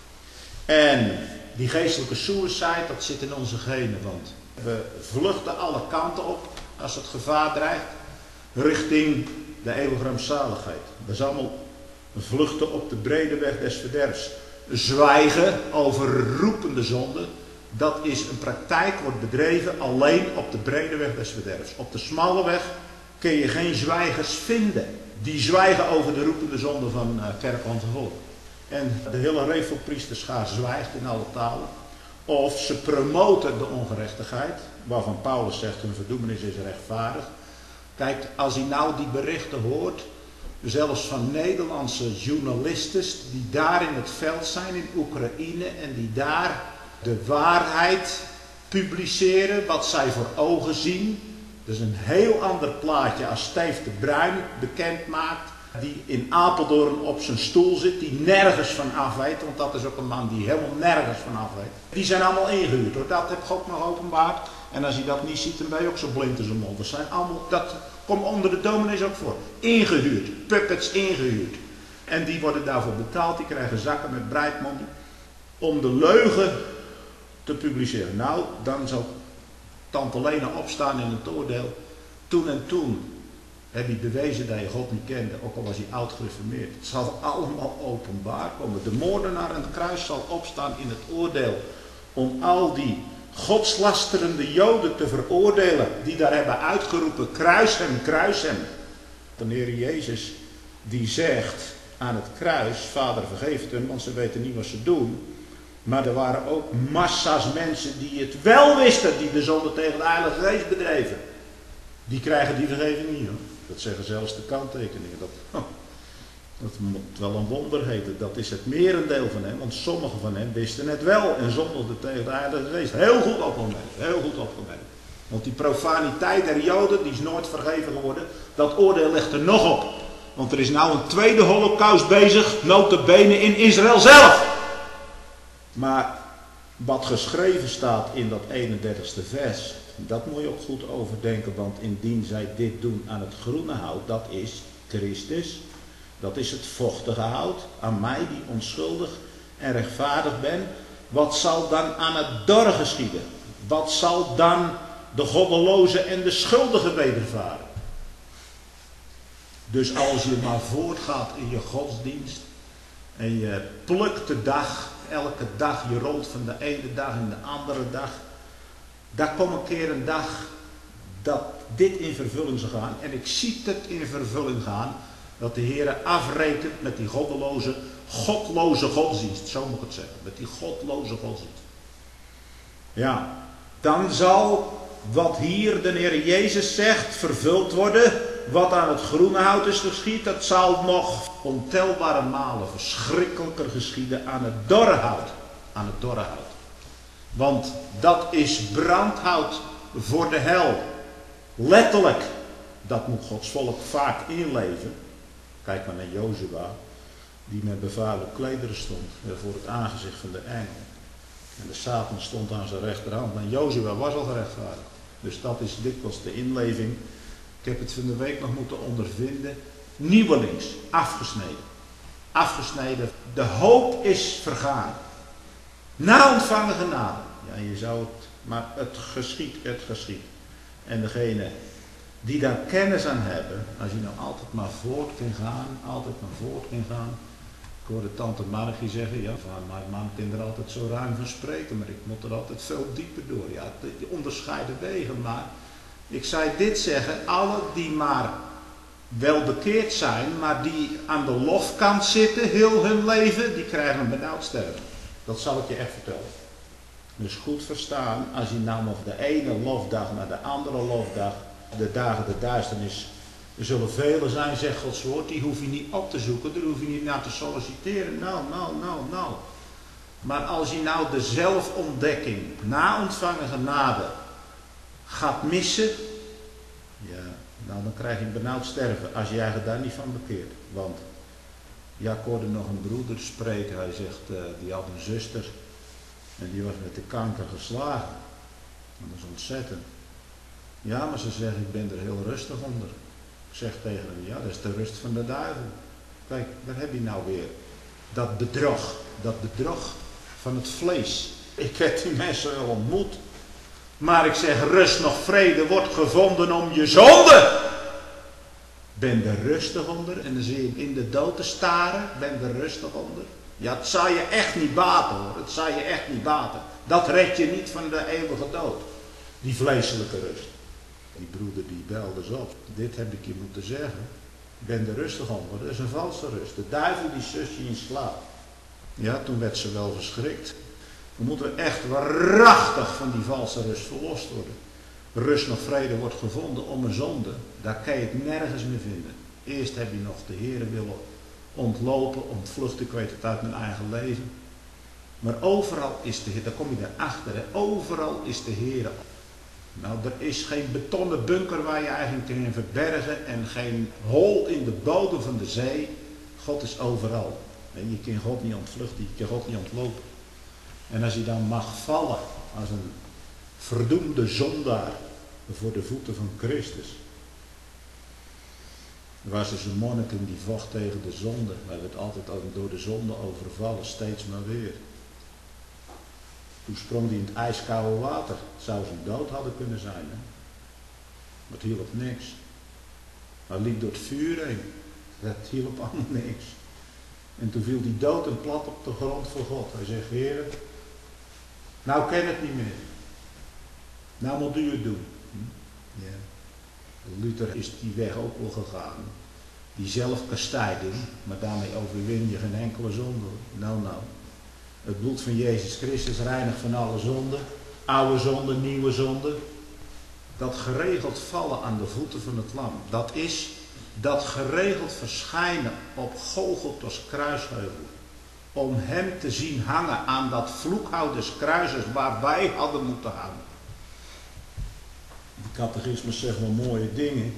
En die geestelijke suicide, dat zit in onze genen, want we vluchten alle kanten op als het gevaar dreigt, richting de eeuwige rampzaligheid. Dat is allemaal vluchten op de brede weg des verderfs. Zwijgen over roepende zonden, dat is een praktijk, wordt bedreven alleen op de brede weg des verderfs. Op de smalle weg kun je geen zwijgers vinden. Die zwijgen over de roepende zonden van kerkland en volk. En de hele revelpriesterschaar zwijgt in alle talen. Of ze promoten de ongerechtigheid, waarvan Paulus zegt hun verdoemenis is rechtvaardig. Kijk, als hij nou die berichten hoort, zelfs van Nederlandse journalisten die daar in het veld zijn in Oekraïne en die daar de waarheid publiceren, wat zij voor ogen zien. Dat is een heel ander plaatje als Steve de Bruin bekend maakt, die in Apeldoorn op zijn stoel zit, die nergens van af weet, want dat is ook een man die helemaal nergens van af weet. Die zijn allemaal ingehuurd hoor, dat heb God nog openbaard. En als je dat niet ziet, dan ben je ook zo blind als een mond. Dat zijn allemaal, dat komt onder de dominees ook voor. Ingehuurd, puppets ingehuurd. En die worden daarvoor betaald, die krijgen zakken met breidmonden om de leugen te publiceren. Nou, dan zal tante Lena opstaan in het oordeel. Toen en toen heb je bewezen dat je God niet kende, ook al was hij oud gereformeerd. Het zal allemaal openbaar komen. De moordenaar aan het kruis zal opstaan in het oordeel om al die godslasterende Joden te veroordelen die daar hebben uitgeroepen, kruis hem, kruis hem. De Heer Jezus die zegt aan het kruis, Vader vergeef het hun, want ze weten niet wat ze doen. Maar er waren ook massa's mensen die het wel wisten, die de zonde tegen de Heilige Geest bedreven. Die krijgen die vergeving niet hoor. Dat zeggen zelfs de kanttekeningen. Dat moet wel een wonder heten. Dat is het merendeel van hen. Want sommigen van hen wisten het wel en zondigden tegen de Heilige Geest. Heel goed opgemerkt. Heel goed opgemerkt. Want die profaniteit der Joden, die is nooit vergeven geworden. Dat oordeel ligt er nog op. Want er is nou een tweede holocaust bezig. Nota bene in Israël zelf. Maar wat geschreven staat in dat 31ste vers, dat moet je ook goed overdenken, want indien zij dit doen aan het groene hout, dat is Christus, dat is het vochtige hout, aan mij die onschuldig en rechtvaardig ben, wat zal dan aan het dorre geschieden? Wat zal dan de goddeloze en de schuldige wedervaren? Dus als je maar voortgaat in je godsdienst en je plukt de dag, elke dag, je rolt van de ene dag in de andere dag. Daar komt een keer een dag dat dit in vervulling zal gaan. En ik zie het in vervulling gaan. Dat de Heer afrekent met die godloze godsdienst. Zo moet ik het zeggen. Met die godloze godsdienst. Ja, dan zal wat hier de Heer Jezus zegt vervuld worden. Wat aan het groene hout is geschied, dat zal nog ontelbare malen verschrikkelijker geschieden aan het dorre hout. Aan het dorre hout. Want dat is brandhout voor de hel. Letterlijk. Dat moet Gods volk vaak inleven. Kijk maar naar Jozua. Die met bevuilde klederen stond. Voor het aangezicht van de engel. En de Satan stond aan zijn rechterhand. Maar Jozua was al gerechtvaardigd. Dus dat is dikwijls de inleving. Ik heb het van de week nog moeten ondervinden. Nieuwelings. Afgesneden. Afgesneden. De hoop is vergaan. Na ontvangen genade. Ja, je zou het, maar het geschiet. En degene die daar kennis aan hebben, als je nou altijd maar voort kan gaan, Ik hoorde tante Margie zeggen, ja, van mijn man kan er altijd zo ruim van spreken, maar ik moet er altijd veel dieper door. Ja, die onderscheiden wegen, maar ik zou dit zeggen, alle die maar wel bekeerd zijn, maar die aan de lofkant zitten, heel hun leven, die krijgen een benauwd sterven. Dat zal ik je echt vertellen. Dus goed verstaan, als je nou nog de ene lofdag naar de andere lofdag, de dagen de duisternis, er zullen velen zijn, zegt Gods woord, die hoef je niet op te zoeken, daar hoef je niet naar te solliciteren. Nou. Maar als je nou de zelfontdekking, na ontvangen genade, gaat missen, ja, nou dan krijg je een benauwd sterven, als je eigenlijk daar niet van bekeert. Want, ja, ik hoorde nog een broeder spreken, hij zegt, die had een zuster, En die was met de kanker geslagen. En dat is ontzettend. Ja, maar ze zegt, ik ben er heel rustig onder. Ik zeg tegen hem, ja, dat is de rust van de duivel. Kijk, daar heb je nou weer. Dat bedrog van het vlees. Ik heb die mensen wel ontmoet. Maar ik zeg, rust nog vrede wordt gevonden om je zonde. Ben er rustig onder en dan zie je hem in de dood te staren. Ben er rustig onder. Ja, het zal je echt niet baten hoor. Het zal je echt niet baten. Dat red je niet van de eeuwige dood. Die vleeselijke rust. Die broeder die belde eens op. Dit heb ik je moeten zeggen. Ben er rustig onder. Dat is een valse rust. De duivel die sus je in slaap. Ja, toen werd ze wel verschrikt. We moeten echt waarachtig van die valse rust verlost worden. Rust nog vrede wordt gevonden om een zonde. Daar kan je het nergens meer vinden. Eerst heb je nog de Heere willen ontlopen, ontvluchten, ik weet het uit mijn eigen leven. Maar overal is de Heer, daar kom je erachter, hè? Overal is de Heer. Nou, er is geen betonnen bunker waar je eigenlijk in verbergen en geen hol in de bodem van de zee. God is overal. Je kan God niet ontvluchten, je kan God niet ontlopen. En als je dan mag vallen als een verdoemde zondaar voor de voeten van Christus. Er was dus een monniken die vocht tegen de zonde. Hij werd altijd door de zonde overvallen, steeds maar weer. Toen sprong hij in het ijskoude water. Zou zijn dood hadden kunnen zijn. Hè? Maar het hielp niks. Hij liep door het vuur heen. Dat hielp allemaal niks. En toen viel hij dood en plat op de grond voor God. Hij zegt, Heer, nou ken het niet meer. Nou moet u het doen. Ja. Luther is die weg ook wel gegaan. Die zelfkastijding, maar daarmee overwin je geen enkele zonde. Nou. Het bloed van Jezus Christus reinigt van alle zonden. Oude zonde, nieuwe zonde. Dat geregeld vallen aan de voeten van het lam. Dat is dat geregeld verschijnen op Golgotha's kruisheuvel. Om hem te zien hangen aan dat vloekhouderskruises waar wij hadden moeten hangen. De catechismus zegt wel mooie dingen.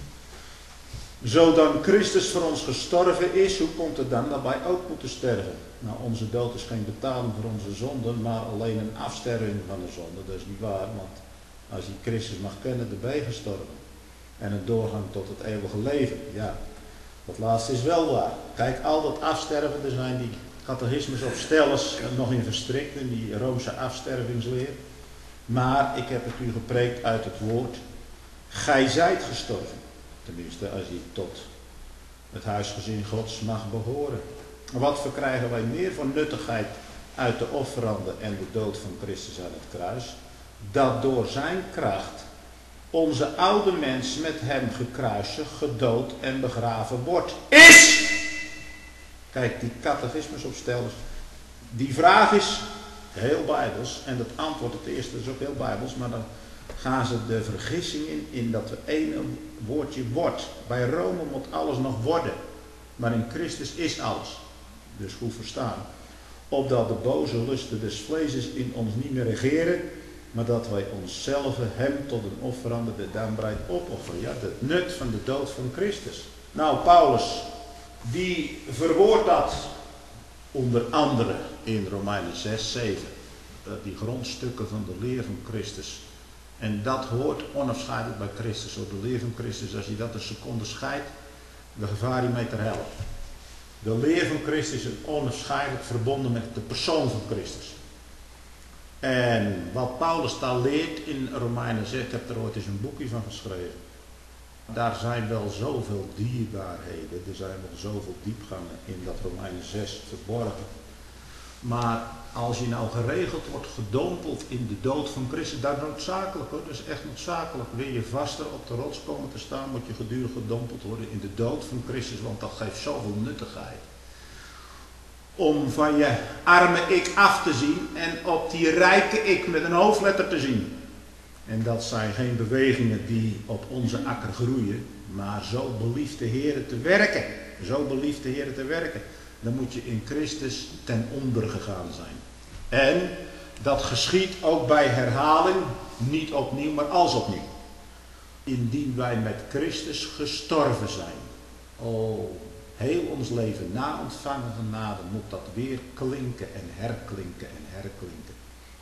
Zo dan Christus voor ons gestorven is, hoe komt het dan dat wij ook moeten sterven? Nou, onze dood is geen betaling voor onze zonden, maar alleen een afsterving van de zonde. Dat is niet waar, want als je Christus mag kennen, dan ben je gestorven. En een doorgang tot het eeuwige leven, ja, dat laatste is wel waar. Kijk, al dat afsterven, er zijn die catechismus op stellers nog in verstrikt, in die Roomse afstervingsleer. Maar ik heb het u gepreekt uit het woord. Gij zijt gestorven. Tenminste, als je tot het huisgezin Gods mag behoren. Wat verkrijgen wij meer van nuttigheid uit de offerande en de dood van Christus aan het kruis? Dat door zijn kracht onze oude mens met hem gekruisigd, gedood en begraven wordt. Is! Kijk, die catechismusopstellers. Die vraag is heel bijbels. En het antwoord, het eerste, is ook heel bijbels. Maar dan gaan ze de vergissing in dat we één woordje wordt. Bij Rome moet alles nog worden. Maar in Christus is alles. Dus goed verstaan. Opdat de boze lusten des vleeses in ons niet meer regeren. Maar dat wij onszelf hem tot een offerande de dankbaarheid opofferen. Ja, het nut van de dood van Christus. Nou, Paulus, die verwoordt dat onder andere in Romeinen 6, 7. Die grondstukken van de leer van Christus. En dat hoort onafscheidelijk bij Christus. Door de leer van Christus, als je dat een seconde scheidt, dan gevaar je mee te helpen. De leer van Christus is onafscheidelijk verbonden met de persoon van Christus. En wat Paulus daar leert in Romeinen 6, ik heb er ooit eens een boekje van geschreven. Daar zijn wel zoveel dierbaarheden, er zijn wel zoveel diepgangen in dat Romeinen 6 verborgen. Maar als je nou geregeld wordt gedompeld in de dood van Christus, dat is noodzakelijk hoor, dat is echt noodzakelijk. Wil je vaster op de rots komen te staan, moet je gedurig gedompeld worden in de dood van Christus, want dat geeft zoveel nuttigheid. Om van je arme ik af te zien en op die rijke ik met een hoofdletter te zien. En dat zijn geen bewegingen die op onze akker groeien, maar zo belieft de Heer te werken. Zo belieft de Heer te werken. Dan moet je in Christus ten onder gegaan zijn. En dat geschiedt ook bij herhaling, niet opnieuw, maar als opnieuw. Indien wij met Christus gestorven zijn. Oh, heel ons leven na ontvangen genade moet dat weer klinken en herklinken en herklinken.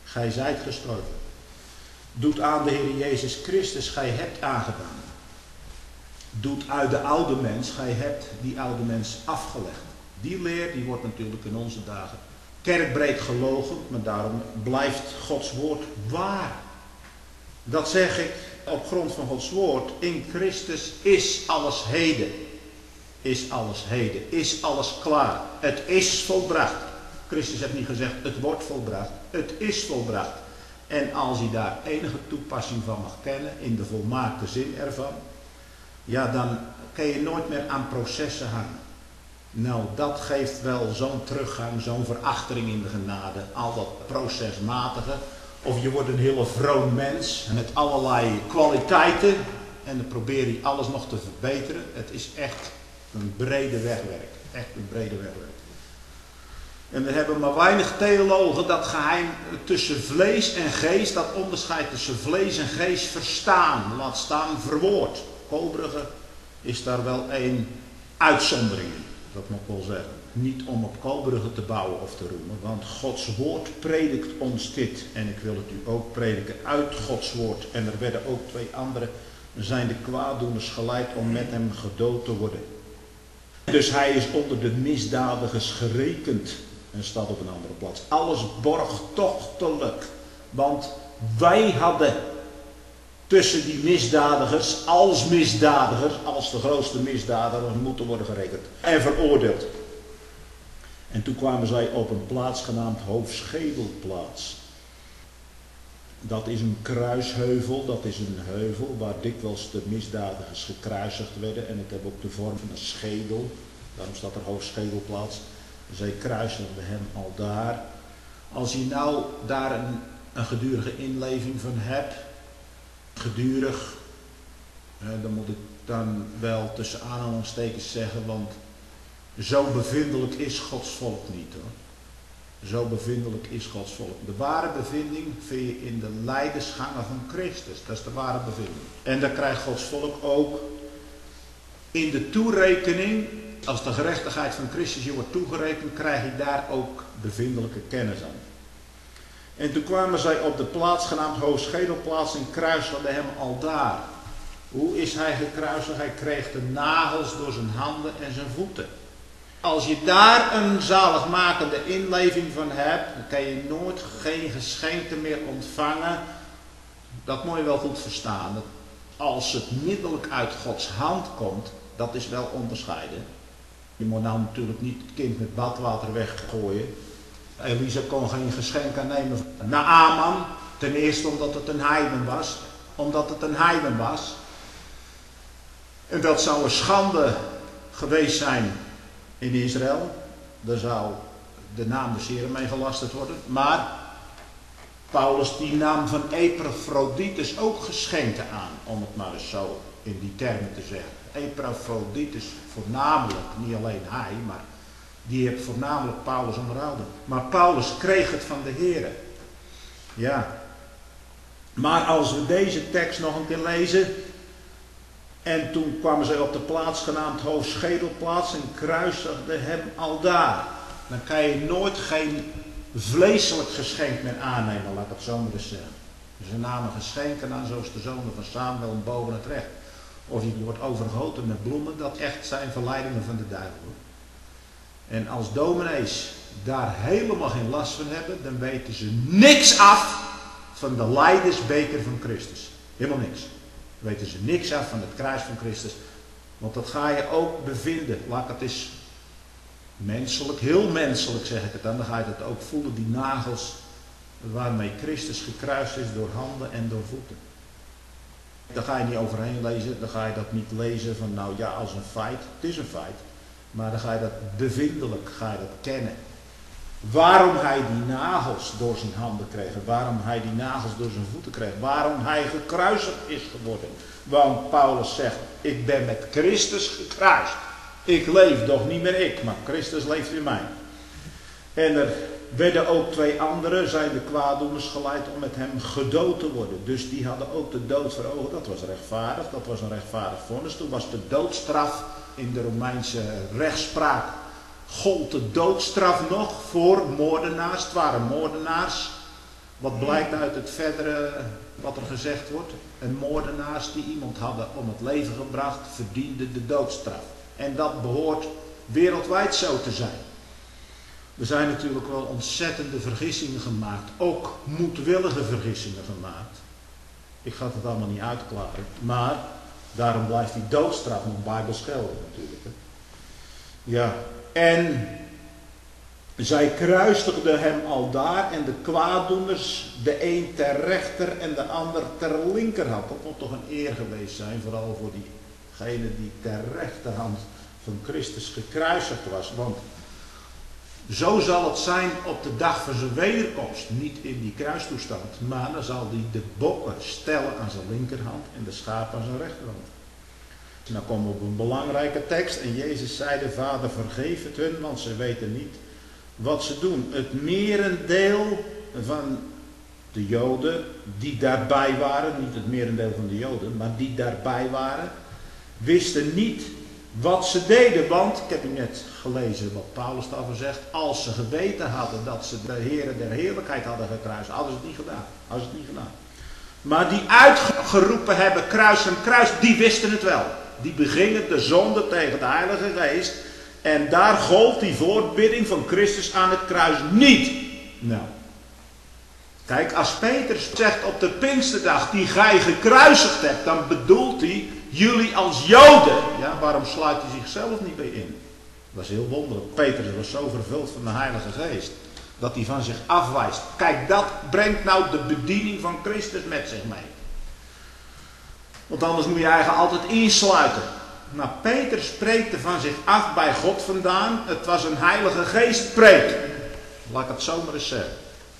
Gij zijt gestorven. Doet aan de Heer Jezus Christus, gij hebt aangedaan. Doet uit de oude mens, gij hebt die oude mens afgelegd. Die leer die wordt natuurlijk in onze dagen kerkbreed geloochend, maar daarom blijft Gods woord waar. Dat zeg ik op grond van Gods woord. In Christus is alles heden. Is alles heden. Is alles klaar. Het is volbracht. Christus heeft niet gezegd het wordt volbracht. Het is volbracht. En als je daar enige toepassing van mag kennen, in de volmaakte zin ervan, ja, dan kan je nooit meer aan processen hangen. Nou, dat geeft wel zo'n teruggang, zo'n verachtering in de genade, al dat procesmatige. Of je wordt een hele vroom mens met allerlei kwaliteiten en dan probeer je alles nog te verbeteren. Het is echt een brede wegwerk. Echt een brede wegwerk. En we hebben maar weinig theologen dat geheim tussen vlees en geest, dat onderscheid tussen vlees en geest verstaan, laat staan verwoord. Kolbrugge is daar wel een uitzondering in, dat moet ik wel zeggen. Niet om op Kolbrugge te bouwen of te roemen, want Gods woord predikt ons dit. En ik wil het u ook prediken uit Gods woord. En er werden ook 2 anderen, zijn de kwaaddoeners geleid om met hem gedood te worden. Dus hij is onder de misdadigers gerekend. En staat op een andere plaats. Alles borgtochtelijk. Want wij hadden tussen die misdadigers, als misdadigers, als de grootste misdadigers, moeten worden gerekend. En veroordeeld. En toen kwamen zij op een plaats genaamd Hoofdschedelplaats. Dat is een kruisheuvel, dat is een heuvel waar dikwijls de misdadigers gekruisigd werden. En het heeft ook de vorm van een schedel. Daarom staat er Hoofdschedelplaats. Zij kruisigden hem al daar. Als je nou daar een gedurige inleving van hebt, gedurig, dan moet ik dan wel tussen aanhalingstekens zeggen, want zo bevindelijk is Gods volk niet hoor. Zo bevindelijk is Gods volk. De ware bevinding vind je in de leidersgangen van Christus. Dat is de ware bevinding. En daar krijgt Gods volk ook in de toerekening. Als de gerechtigheid van Christus je wordt toegerekend, krijg je daar ook bevindelijke kennis aan. En toen kwamen zij op de plaats genaamd Hoogschedelplaats en kruisigden hem al daar. Hoe is hij gekruisigd? Hij kreeg de nagels door zijn handen en zijn voeten. Als je daar een zaligmakende inleving van hebt, dan kan je nooit geen geschenken meer ontvangen. Dat moet je wel goed verstaan. Dat als het middelijk uit Gods hand komt, dat is wel onderscheiden. Je moet nou natuurlijk niet het kind met badwater weggooien. Elisa kon geen geschenk aannemen naar Naaman. Ten eerste omdat het een heiden was. Omdat het een heiden was. En dat zou een schande geweest zijn in Israël. Daar zou de naam des Heren mee gelasterd worden. Maar Paulus die nam van Epaphroditus ook geschenken aan. Om het maar eens zo in die termen te zeggen. Epaphroditus voornamelijk, niet alleen hij, maar die heeft voornamelijk Paulus onderhouden. Maar Paulus kreeg het van de Heere. Ja. Maar als we deze tekst nog een keer lezen. En toen kwamen zij op de plaats genaamd Hoofdschedelplaats en kruisigden hem aldaar. Dan kan je nooit geen vleeselijk geschenk meer aannemen, laat ik het zo maar eens zeggen. Ze namen geschenken aan zoals de zonen van Samuel boven het recht. Of je wordt overgoten met bloemen, dat echt zijn verleidingen van de duivel. En als dominees daar helemaal geen last van hebben, dan weten ze niks af van de lijdersbeker van Christus. Helemaal niks. Dan weten ze niks af van het kruis van Christus. Want dat ga je ook bevinden. Laat ik het eens menselijk, heel menselijk zeg ik het dan. Dan ga je dat ook voelen, die nagels waarmee Christus gekruist is door handen en door voeten. Daar ga je niet overheen lezen, dan ga je dat niet lezen van nou ja als een feit. Het is een feit. Maar dan ga je dat bevindelijk, ga je dat kennen. Waarom hij die nagels door zijn handen kreeg. Waarom hij die nagels door zijn voeten kreeg. Waarom hij gekruisigd is geworden. Want Paulus zegt, ik ben met Christus gekruist. Ik leef, doch niet meer ik, maar Christus leeft in mij. En er werden ook 2 anderen, zijn de kwaaddoeners geleid om met hem gedood te worden. Dus die hadden ook de dood voor ogen. Dat was rechtvaardig, dat was een rechtvaardig vonnis. Toen was de doodstraf in de Romeinse rechtspraak. Gold de doodstraf nog voor moordenaars. Het waren moordenaars. Wat blijkt uit het verdere wat er gezegd wordt? En moordenaars die iemand hadden om het leven gebracht, verdienden de doodstraf. En dat behoort wereldwijd zo te zijn. Er zijn natuurlijk wel ontzettende vergissingen gemaakt. Ook moedwillige vergissingen gemaakt. Ik ga het allemaal niet uitklaren. Maar daarom blijft die doodstraf nog bijbels gelden natuurlijk. Hè. Ja, en zij kruisigden hem aldaar en de kwaaddoeners, de een ter rechter en de ander ter linkerhand. Dat moet toch een eer geweest zijn, vooral voor diegene die ter rechterhand van Christus gekruisigd was. Want zo zal het zijn op de dag van zijn wederkomst. Niet in die kruistoestand, maar dan zal hij de bokken stellen aan zijn linkerhand en de schapen aan zijn rechterhand. Dan komen we op een belangrijke tekst. En Jezus zeide: Vader, vergeef het hun, want ze weten niet wat ze doen. Het merendeel van de Joden die daarbij waren, niet het merendeel van de Joden, maar die daarbij waren, wisten niet wat ze deden. Want, ik heb u net gelezen wat Paulus daarvoor zegt, als ze geweten hadden dat ze de Heere der Heerlijkheid hadden gekruist, hadden ze het niet gedaan. Hadden ze het niet gedaan. Maar die uitgeroepen hebben, kruis en kruis, die wisten het wel. Die begingen de zonde tegen de Heilige Geest. En daar gold die voortbidding van Christus aan het kruis niet. Nou. Kijk, als Peter zegt op de Pinksterdag die gij gekruisigd hebt, dan bedoelt hij jullie als Joden. Ja, waarom sluit hij zichzelf niet bij in? Dat is heel wonderlijk. Peter was zo vervuld van de Heilige Geest dat hij van zich afwijst. Kijk, dat brengt nou de bediening van Christus met zich mee. Want anders moet je eigenlijk altijd insluiten. Maar Peter spreekt er van zich af bij God vandaan. Het was een Heilige Geest preek. Laat ik het zo maar eens zeggen.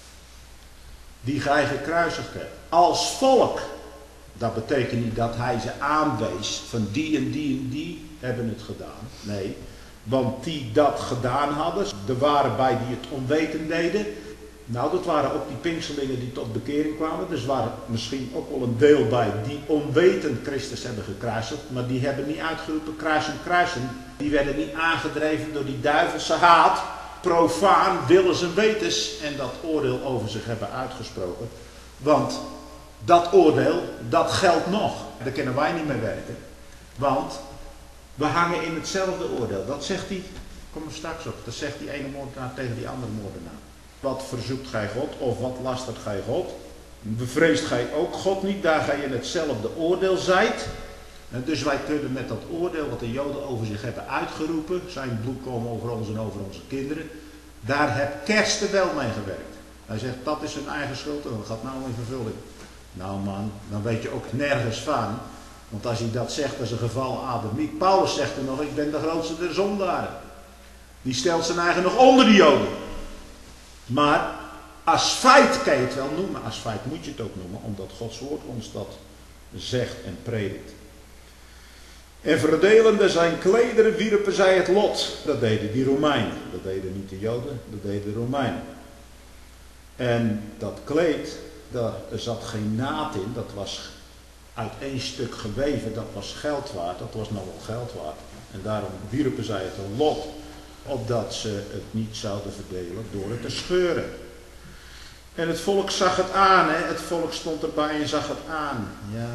Die gij gekruisigd hebt. Als volk. Dat betekent niet dat hij ze aanwees. Van die en die en die hebben het gedaan. Nee. Want die dat gedaan hadden. Er waren bij die het onwetend deden. Nou, dat waren ook die Pinksterlingen die tot bekering kwamen. Dus er waren misschien ook wel een deel bij die onwetend Christus hebben gekruisigd. Maar die hebben niet uitgeroepen kruisen, kruisen. Die werden niet aangedreven door die duivelse haat. Profaan, willens en wetens. En dat oordeel over zich hebben uitgesproken. Want dat oordeel, dat geldt nog. Daar kunnen wij niet mee werken. Want we hangen in hetzelfde oordeel. Dat zegt hij, kom er straks op. Dat zegt die ene moordenaar tegen die andere moordenaar. Wat verzoekt gij God of wat lastert gij God? Bevreest gij ook God niet, daar gij in hetzelfde oordeel zijt? En dus wij kunnen met dat oordeel wat de Joden over zich hebben uitgeroepen, zijn bloed komen over ons en over onze kinderen, daar heeft Kersten wel mee gewerkt. Hij zegt dat is hun eigen schuld en dat gaat nou in vervulling. Nou man, dan weet je ook nergens van. Want als hij dat zegt, dat is een geval Adamiek. Paulus zegt er nog, ik ben de grootste der zondaren. Die stelt zijn eigen nog onder de Joden. Maar als feit kan je het wel noemen. Als feit moet je het ook noemen. Omdat Gods woord ons dat zegt en predikt. En verdelende zijn klederen wierpen zij het lot. Dat deden die Romeinen. Dat deden niet de Joden, dat deden de Romeinen. En dat kleed, daar zat geen naad in. Dat was uit één stuk geweven. Dat was geld waard. Dat was nog wel geld waard. En daarom wierpen zij het een lot. Opdat ze het niet zouden verdelen door het te scheuren. En het volk zag het aan. Hè? Het volk stond erbij en zag het aan. Ja.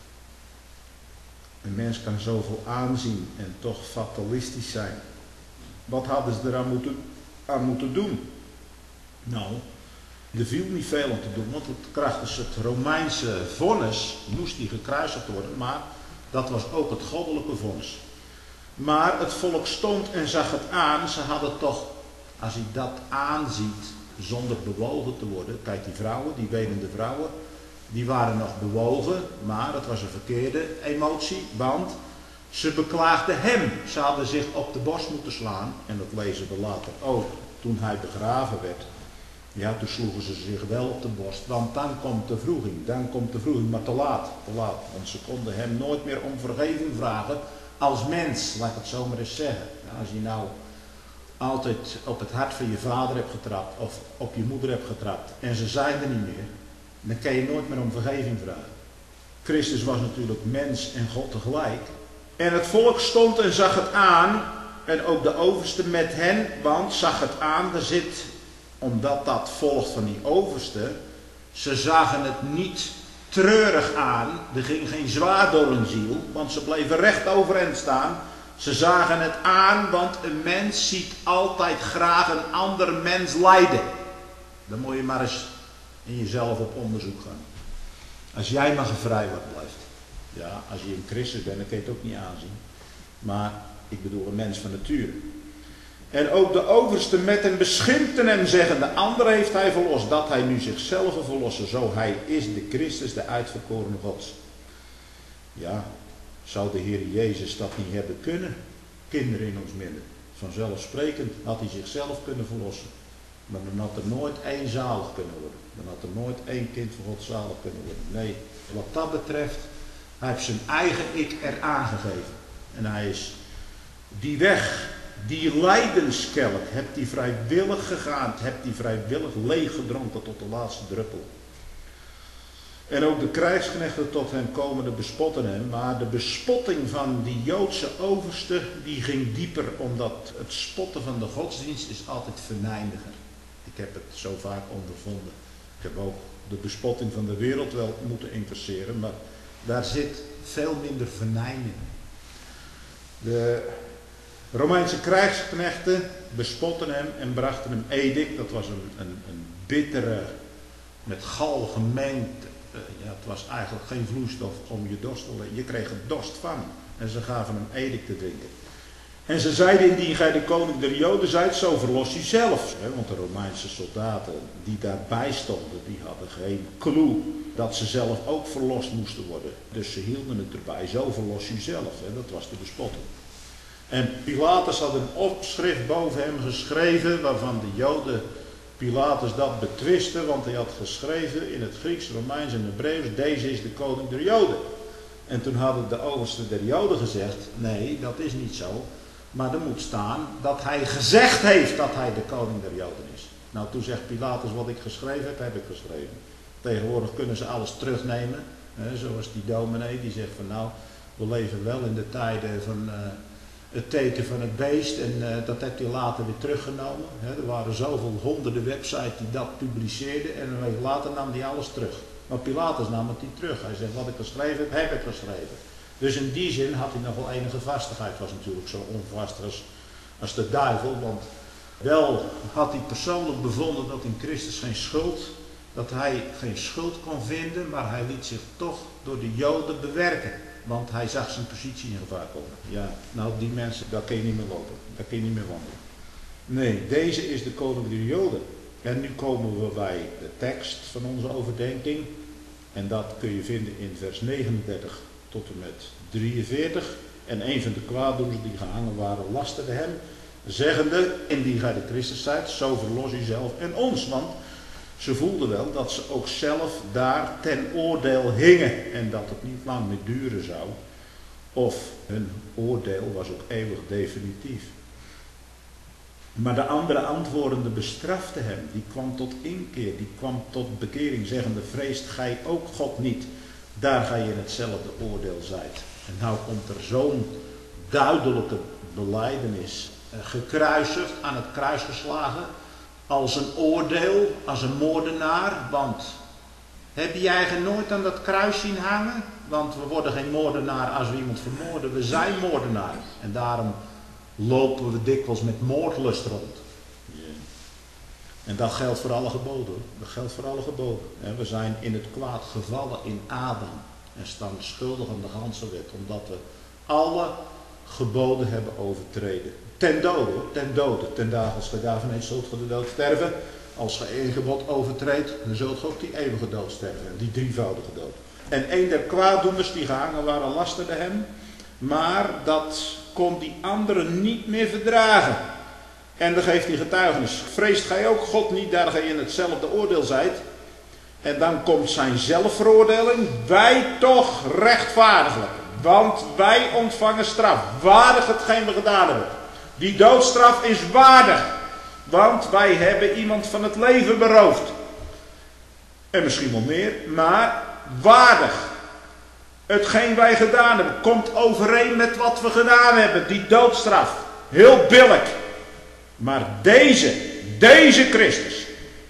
Een mens kan zoveel aanzien en toch fatalistisch zijn. Wat hadden ze eraan moeten doen? Nou, er viel niet veel om te doen. Want krachtens het Romeinse vonnis moest die gekruisigd worden. Maar dat was ook het goddelijke vonnis. Maar het volk stond en zag het aan. Ze hadden toch, als je dat aanziet, zonder bewogen te worden. Kijk, die vrouwen, die wenende vrouwen, die waren nog bewogen. Maar het was een verkeerde emotie, want ze beklaagden hem. Ze hadden zich op de borst moeten slaan. En dat lezen we later ook, toen hij begraven werd. Ja, toen sloegen ze zich wel op de borst. Want dan komt de vroeging, maar te laat. Want ze konden hem nooit meer om vergeving vragen. Als mens, laat ik het zo maar eens zeggen. Als je nou altijd op het hart van je vader hebt getrapt of op je moeder hebt getrapt en ze zijn er niet meer, dan kan je nooit meer om vergeving vragen. Christus was natuurlijk mens en God tegelijk. En het volk stond en zag het aan en ook de overste met hen, want zag het aan, omdat dat volgt van die overste, Ze zagen het niet treurig aan. Er ging geen zwaard door hun ziel, want ze bleven recht overeind staan. Ze zagen het aan, want een mens ziet altijd graag een ander mens lijden. Dan moet je maar eens in jezelf op onderzoek gaan. Als jij maar gevrijwaard blijft. Ja, als je een Christus bent, dan kun je het ook niet aanzien. Maar ik bedoel een mens van nature. En ook de overste met hem beschimpten hem, zeggende, anderen heeft hij verlost, dat hij nu zichzelf verlossen, zo hij is de Christus, de uitverkorene Gods. Ja, zou de Heer Jezus dat niet hebben kunnen? Kinderen in ons midden. Vanzelfsprekend had hij zichzelf kunnen verlossen. Maar dan had er nooit één zalig kunnen worden. Dan had er nooit één kind van God zalig kunnen worden. Nee, wat dat betreft, hij heeft zijn eigen ik er aangegeven. En hij is die weg, die lijdenskelk, hebt hij vrijwillig gegaan, hebt hij vrijwillig leeggedronken tot de laatste druppel. En ook de krijgsknechten tot hem komende bespotten hem, maar de bespotting van die Joodse overste, die ging dieper, omdat het spotten van de godsdienst is altijd verneiniger. Ik heb het zo vaak ondervonden. Ik heb ook de bespotting van de wereld wel moeten incasseren, maar daar zit veel minder verneining. De Romeinse krijgsknechten bespotten hem en brachten hem edict. Dat was een bittere, met gal gemengd. Het was eigenlijk geen vloeistof om je dorst te leggen. Je kreeg er dorst van. En ze gaven hem edict te drinken. En ze zeiden, indien gij de koning der Joden zijt, zo verlos u zelf. Want de Romeinse soldaten die daarbij stonden, die hadden geen clue dat ze zelf ook verlost moesten worden. Dus ze hielden het erbij, zo verlos u zelf. Dat was de bespotting. En Pilatus had een opschrift boven hem geschreven, waarvan de Joden Pilatus dat betwiste, want hij had geschreven in het Grieks, Romeins en Hebreeuws, deze is de koning der Joden. En toen hadden de oversten der Joden gezegd, nee, dat is niet zo. Maar er moet staan dat hij gezegd heeft dat hij de koning der Joden is. Nou, toen zegt Pilatus, wat ik geschreven heb, heb ik geschreven. Tegenwoordig kunnen ze alles terugnemen. Zoals die dominee die zegt van nou, we leven wel in de tijden van het teken van het beest. En dat heeft hij later weer teruggenomen. Er waren zoveel honderden websites die dat publiceerden. En een week later nam hij alles terug. Maar Pilatus nam het niet terug. Hij zegt, wat ik geschreven heb, heb ik geschreven. Dus in die zin had hij nog wel enige vastigheid. Het was natuurlijk zo onvastig als de duivel. Want wel had hij persoonlijk bevonden dat in Christus dat hij geen schuld kon vinden. Maar hij liet zich toch door de Joden bewerken. Want hij zag zijn positie in gevaar komen. Ja, nou die mensen, daar kun je niet meer lopen. Daar kun je niet meer wandelen. Nee, deze is de koning der Joden. En nu komen we bij de tekst van onze overdenking. En dat kun je vinden in vers 39 tot en met 43. En een van de kwaaddoeners die gehangen waren, lasterde hem, zeggende, indien gij de Christus zijt, zo verlos u zelf en ons. Want ze voelden wel dat ze ook zelf daar ten oordeel hingen. En dat het niet lang meer duren zou. Of hun oordeel was ook eeuwig definitief. Maar de andere antwoordende bestrafte hem. Die kwam tot inkeer. Die kwam tot bekering. Zeggende, vreest gij ook God niet. Daar gij in hetzelfde oordeel zijt. En nou komt er zo'n duidelijke belijdenis. Gekruisigd, aan het kruis geslagen. Als een oordeel, als een moordenaar. Want heb je eigenlijk nooit aan dat kruis zien hangen? Want we worden geen moordenaar als we iemand vermoorden. We zijn moordenaar. En daarom lopen we dikwijls met moordlust rond. Yeah. En dat geldt voor alle geboden. Dat geldt voor alle geboden. We zijn in het kwaad gevallen in Adam. En staan schuldig aan de ganse wet. Omdat we alle geboden hebben overtreden. Ten dode, ten dode. Ten dagelijks gegaven heeft, zult ge de dood sterven. Als ge één gebod overtreedt, dan zult ge ook die eeuwige dood sterven. Die drievoudige dood. En een der kwaaddoeners die gehangen waren, lasterde hem. Maar dat kon die anderen niet meer verdragen. En dan geeft hij getuigenis. Vreest gij ook God niet, daar gij in hetzelfde oordeel zijt? En dan komt zijn zelfveroordeling. Wij toch rechtvaardiglijk. Want wij ontvangen straf. Waardig hetgeen we gedaan hebben. Die doodstraf is waardig. Want wij hebben iemand van het leven beroofd. En misschien wel meer. Maar waardig. Hetgeen wij gedaan hebben. Komt overeen met wat we gedaan hebben. Die doodstraf. Heel billijk. Maar deze Christus.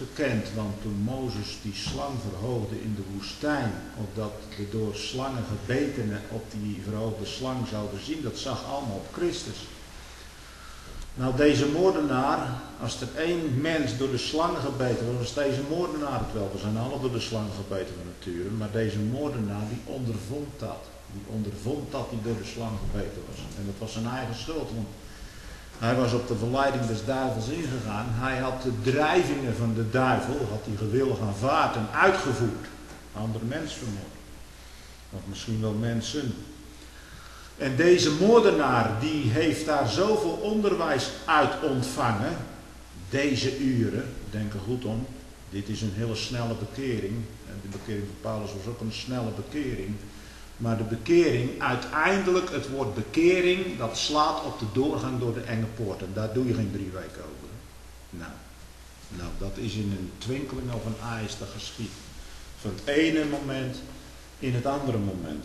gekend, want toen Mozes die slang verhoogde in de woestijn, opdat de door slangen gebetenen op die verhoogde slang zouden zien, dat zag allemaal op Christus. Nou, deze moordenaar, als er één mens door de slangen gebeten was, was deze moordenaar het wel. We zijn alle door de slangen gebeten van nature, maar deze moordenaar die ondervond dat. Die ondervond dat hij door de slang gebeten was. En dat was zijn eigen schuld, want hij was op de verleiding des duivels ingegaan. Hij had de drijvingen van de duivel, had hij gewillig aanvaard en uitgevoerd. Andere mensen vermoord. Of misschien wel mensen. En deze moordenaar die heeft daar zoveel onderwijs uit ontvangen. Deze uren, denk er goed om. Dit is een hele snelle bekering. En de bekering van Paulus was ook een snelle bekering. Maar de bekering, uiteindelijk het woord bekering, dat slaat op de doorgang door de enge poort. En daar doe je geen 3 weken over. Nou, dat is in een twinkeling of een ijs dat geschiet. Van het ene moment in het andere moment.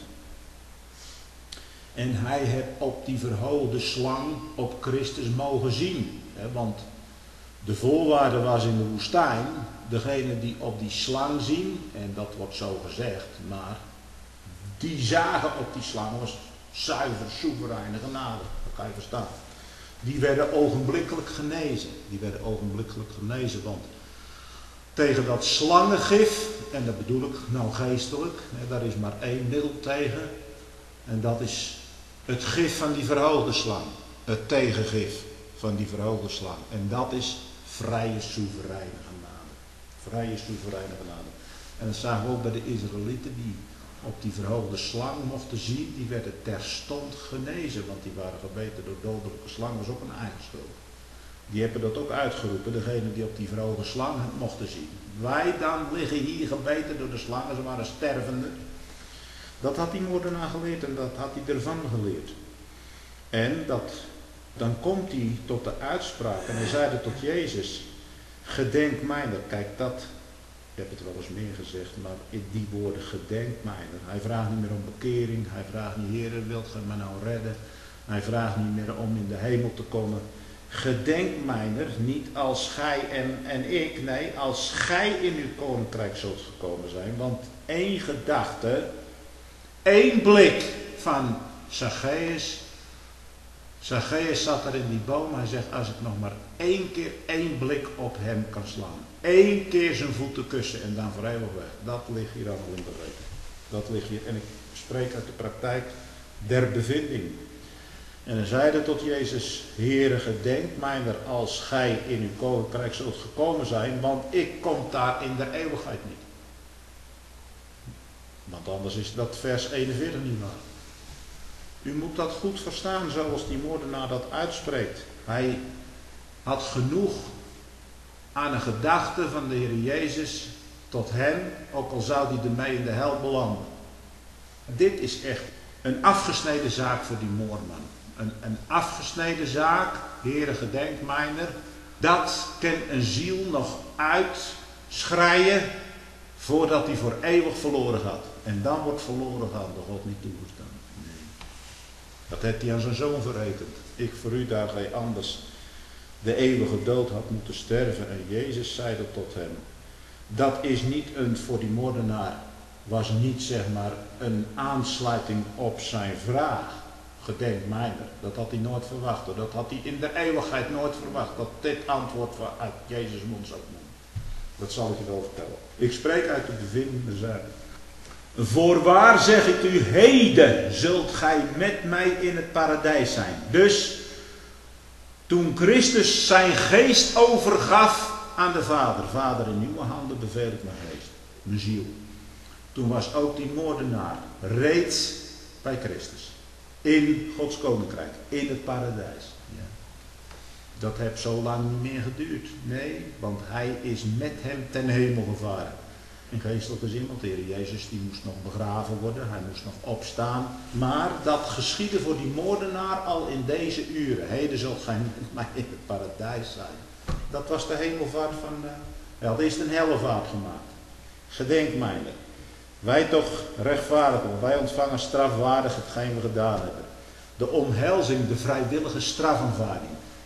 En hij heeft op die verhoogde slang op Christus mogen zien. Want de voorwaarde was in de woestijn, degene die op die slang zien, en dat wordt zo gezegd, maar die zagen op die slang was zuiver, soevereine genade. Dat kan je verstaan. Die werden ogenblikkelijk genezen. Want tegen dat slangengif, en dat bedoel ik nou geestelijk, daar is maar één middel tegen. En dat is het gif van die verhoogde slang. Het tegengif van die verhoogde slang. En dat is vrije, soevereine genade. Vrije, soevereine genade. En dat zagen we ook bij de Israëlieten die op die verhoogde slang mochten zien. Die werden terstond genezen. Want die waren gebeten door dodelijke slang. Dat was ook een eigen schuld. Die hebben dat ook uitgeroepen. Degene die op die verhoogde slang mochten zien. Wij dan liggen hier gebeten door de slangen. Ze waren stervende. Dat had die moordenaar geleerd en dat had hij ervan geleerd. En dan komt hij tot de uitspraak en hij zeide tot Jezus, gedenk mijner. Kijk, ik heb het wel eens meer gezegd, maar in die woorden, gedenk mijner. Hij vraagt niet meer om bekering, hij vraagt niet, Heere, wilt gij mij nou redden? Hij vraagt niet meer om in de hemel te komen. Gedenk mijner, niet als gij en ik, nee, als gij in uw koninkrijk zult gekomen zijn. Want één gedachte, één blik van Zacchaeus. Zacchaeus zat er in die boom. Hij zegt, als ik nog maar één blik op hem kan slaan. 1 keer zijn voeten kussen en dan voor eeuwig weg. Dat ligt hier allemaal in berekening. Dat ligt hier. En ik spreek uit de praktijk der bevinding. En hij zeide tot Jezus, Heere, gedenk mijner als gij in uw koninkrijk zult gekomen zijn, want ik kom daar in de eeuwigheid niet. Want anders is dat vers 41 niet waar. U moet dat goed verstaan zoals die moordenaar dat uitspreekt. Hij had genoeg aan een gedachte van de Heer Jezus tot hem, ook al zou hij ermee in de hel belanden. Dit is echt een afgesneden zaak voor die moordenaar. Een afgesneden zaak, Heere, gedenk mijner. Dat kan een ziel nog uitschreien voordat hij voor eeuwig verloren gaat. En dan wordt verloren gaan door God niet toegestaan. Nee. Dat heeft hij aan zijn zoon verrekend. Ik voor u daar gij anders de eeuwige dood had moeten sterven. En Jezus zeide tot hem. Dat is niet voor die moordenaar, was niet zeg maar een aansluiting op zijn vraag. Gedenk mijner. Dat had hij nooit verwacht. Dat had hij in de eeuwigheid nooit verwacht. Dat dit antwoord uit Jezus' mond zou komen. Dat zal ik je wel vertellen. Ik spreek uit de bevindende zaak. Voorwaar zeg ik u, heden zult gij met mij in het paradijs zijn. Dus toen Christus zijn geest overgaf aan de Vader. Vader, in uw handen beveel ik mijn geest. Mijn ziel. Toen was ook die moordenaar reeds bij Christus. In Gods koninkrijk. In het paradijs. Ja. Dat heeft zo lang niet meer geduurd. Nee, want hij is met hem ten hemel gevaren. In geestelijke zin, want de Heer Jezus die moest nog begraven worden. Hij moest nog opstaan. Maar dat geschiedde voor die moordenaar al in deze uren. Heden zult gij met mij in het paradijs zijn. Dat was de hemelvaart van... Hij had eerst een hellevaart gemaakt. Gedenk mijner. Wij toch rechtvaardigen, wij ontvangen strafwaardig hetgeen we gedaan hebben. De omhelzing, de vrijwillige strafaanvaarding.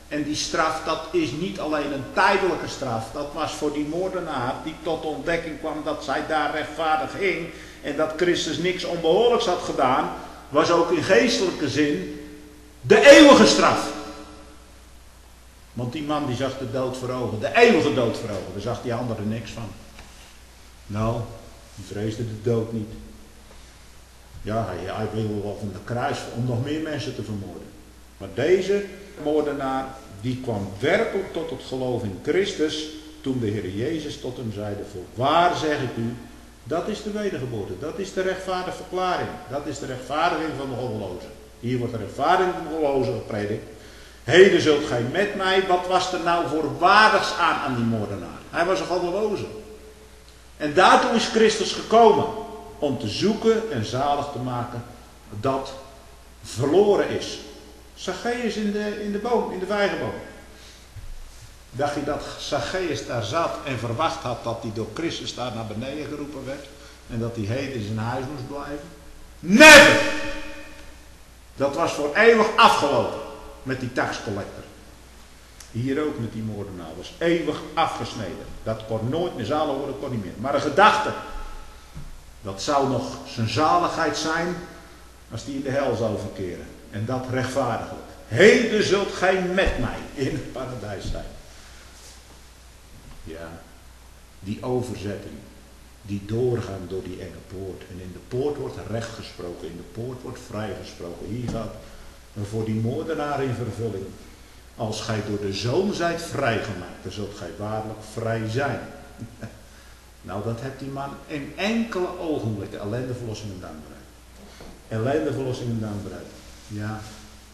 En die straf, dat is niet alleen een tijdelijke straf. Dat was voor die moordenaar die tot ontdekking kwam dat zij daar rechtvaardig hing. En dat Christus niks onbehoorlijks had gedaan. Was ook in geestelijke zin de eeuwige straf. Want die man die zag de dood voor ogen. De eeuwige dood voor ogen. Daar zag die andere niks van. Nou, die vreesde de dood niet. Ja, hij wilde wel van de kruis om nog meer mensen te vermoorden. Maar deze moordenaar, die kwam werkelijk tot het geloof in Christus, toen de Heer Jezus tot hem zeide, voorwaar zeg ik u, dat is de wedergeboorte, dat is de rechtvaardige verklaring, dat is de rechtvaardiging van de goddelozen. Hier wordt de rechtvaardiging van de goddelozen gepredikt. Heden zult gij met mij, wat was er nou voor waardigs aan die moordenaar? Hij was een goddeloze. En daartoe is Christus gekomen, om te zoeken en zalig te maken dat verloren is. Zacchaeus in de vijgenboom. Dacht je dat Zacchaeus daar zat en verwacht had dat hij door Christus daar naar beneden geroepen werd? En dat hij heden in zijn huis moest blijven? Never! Dat was voor eeuwig afgelopen met die taxcollector. Hier ook met die moordenaar. Was eeuwig afgesneden. Dat kon nooit meer zalig worden, kon niet meer. Maar een gedachte. Dat zou nog zijn zaligheid zijn als die in de hel zou verkeren. En dat rechtvaardiglijk. Heden zult gij met mij in het paradijs zijn. Ja, die overzetting. Die doorgaan door die enge poort. En in de poort wordt recht gesproken. In de poort wordt vrijgesproken. Hier gaat voor die moordenaar in vervulling. Als gij door de Zoon zijt vrijgemaakt, dan zult gij waarlijk vrij zijn. Nou, dat heeft die man in enkele ogenblikken ellende, verlossing en dankbaarheid. Ellende, verlossing en dankbaarheid. Ja.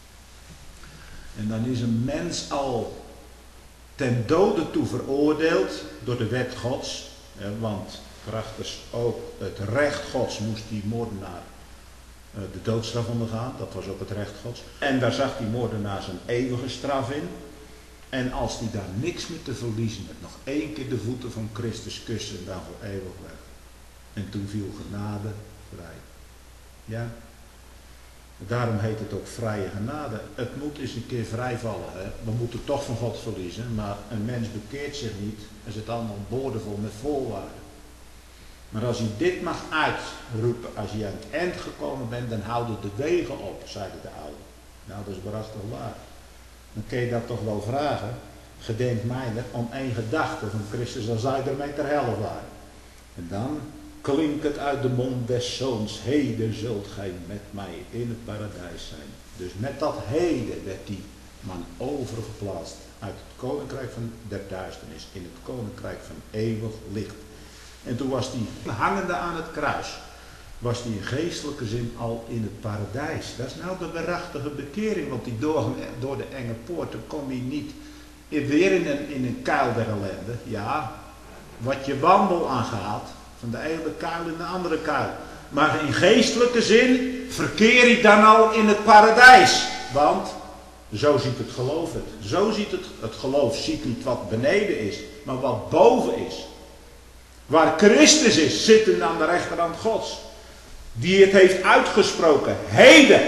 En dan is een mens al ten dode toe veroordeeld door de wet Gods. Want krachtens ook het recht Gods moest die moordenaar de doodstraf ondergaan. Dat was ook het recht Gods. En daar zag die moordenaar zijn eeuwige straf in. En als die daar niks meer te verliezen had, nog één keer de voeten van Christus kussen en dan voor eeuwig weg. En toen viel genade vrij. Ja. Daarom heet het ook vrije genade. Het moet eens een keer vrijvallen. Hè? We moeten toch van God verliezen, maar een mens bekeert zich niet en zit allemaal boordevol met voorwaarden. Maar als je dit mag uitroepen, als je aan het eind gekomen bent, dan houden de wegen op, zeiden de ouden. Nou, dat is waarachtig waar. Dan kun je dat toch wel vragen. Gedenk mij om één gedachte van Christus, dan zou je ermee ter helle waren. En dan klinkt het uit de mond des Zoons, heden zult gij met mij in het paradijs zijn. Dus met dat heden werd die man overgeplaatst uit het koninkrijk van der duisternis in het koninkrijk van eeuwig licht. En toen was hij hangende aan het kruis. Was hij in geestelijke zin al in het paradijs. Dat is nou de waarachtige bekering. Want die door de enge poorten kom je niet weer in een kuil der ellende. Ja, wat je wandel aangaat. Van de ene kuil in de andere kuil. Maar in geestelijke zin verkeer je dan al in het paradijs. Want zo ziet het geloof het. Zo ziet het geloof ziet niet wat beneden is. Maar wat boven is. Waar Christus is, zittend aan de rechterhand Gods. Die het heeft uitgesproken. Heden.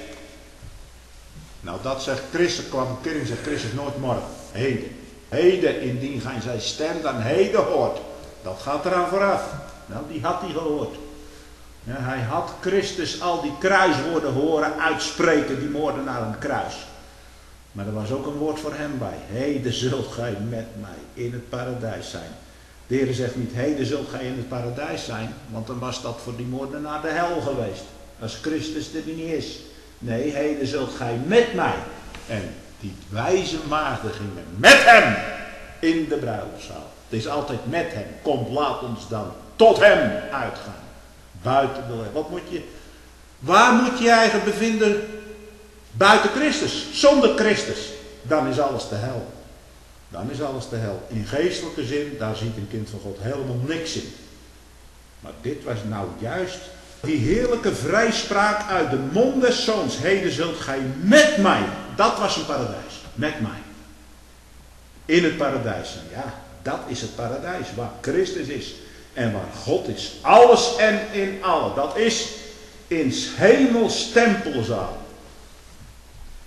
Nou, dat zegt Christus. Kwam een keer en zegt Christus nooit morgen. Heden. Heden, indien gij zijn stem dan heden hoort. Dat gaat eraan vooraf. Nou, die had hij gehoord. Ja, hij had Christus al die kruiswoorden horen uitspreken, die moordenaar aan het kruis. Maar er was ook een woord voor hem bij. Heden zult gij met mij in het paradijs zijn. De Heer zegt niet, heden zult gij in het paradijs zijn, want dan was dat voor die moordenaar de hel geweest. Als Christus er niet is. Nee, heden zult gij met mij. En die wijze maagden gingen met hem in de bruiloftszaal. Het is altijd met hem. Komt, laat ons dan tot hem uitgaan. Buiten de hel. Waar moet je eigen bevinden buiten Christus? Zonder Christus. Dan is alles de hel. Dan is alles de hel. In geestelijke zin, daar ziet een kind van God helemaal niks in. Maar dit was nou juist die heerlijke vrijspraak uit de mond des Zoons. Heden zult gij met mij. Dat was een paradijs. Met mij. In het paradijs zijn. Ja, dat is het paradijs. Waar Christus is. En waar God is. Alles en in allen. Dat is in hemels tempelzaal.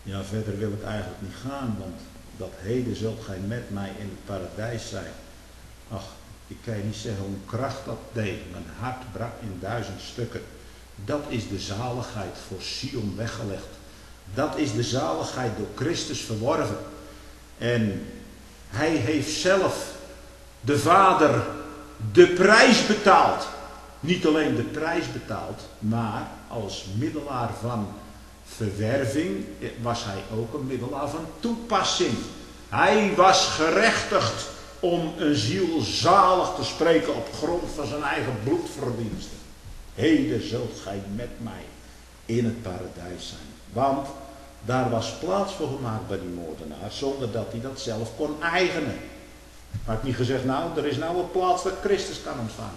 Ja, verder wil ik eigenlijk niet gaan, want dat heden zult gij met mij in het paradijs zijn. Ach, ik kan je niet zeggen hoe kracht dat deed. Mijn hart brak in 1000 stukken. Dat is de zaligheid voor Sion weggelegd. Dat is de zaligheid door Christus verworven. En hij heeft zelf, de Vader, de prijs betaald. Niet alleen de prijs betaald, maar als middelaar van verwerving was hij ook een middelaar van toepassing. Hij was gerechtigd om een ziel zalig te spreken op grond van zijn eigen bloedverdiensten. Heden zult gij met mij in het paradijs zijn. Want daar was plaats voor gemaakt bij die moordenaar, zonder dat hij dat zelf kon eigenen. Had ik niet gezegd, nou, er is nou een plaats dat Christus kan ontvangen.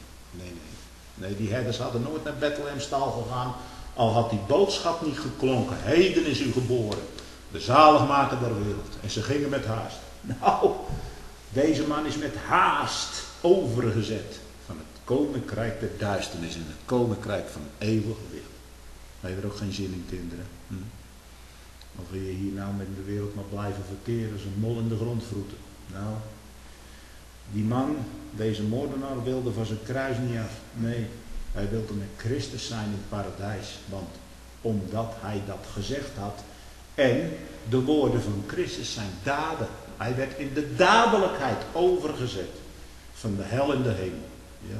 Nee, die herders hadden nooit naar Bethlehemstal gegaan, al had die boodschap niet geklonken. Heden is u geboren, de zaligmaker der wereld. En ze gingen met haast. Nou, deze man is met haast overgezet van het koninkrijk der duisternis in het koninkrijk van het eeuwige licht. Heb je er ook geen zin in, kinderen? Of wil je hier nou met de wereld maar blijven verkeren als een mol in de grond vroeten? Nou, die man, deze moordenaar, wilde van zijn kruis niet af. Nee, hij wilde met Christus zijn in het paradijs. Want omdat hij dat gezegd had. En de woorden van Christus zijn daden. Hij werd in de dadelijkheid overgezet. Van de hel in de hemel. Ja.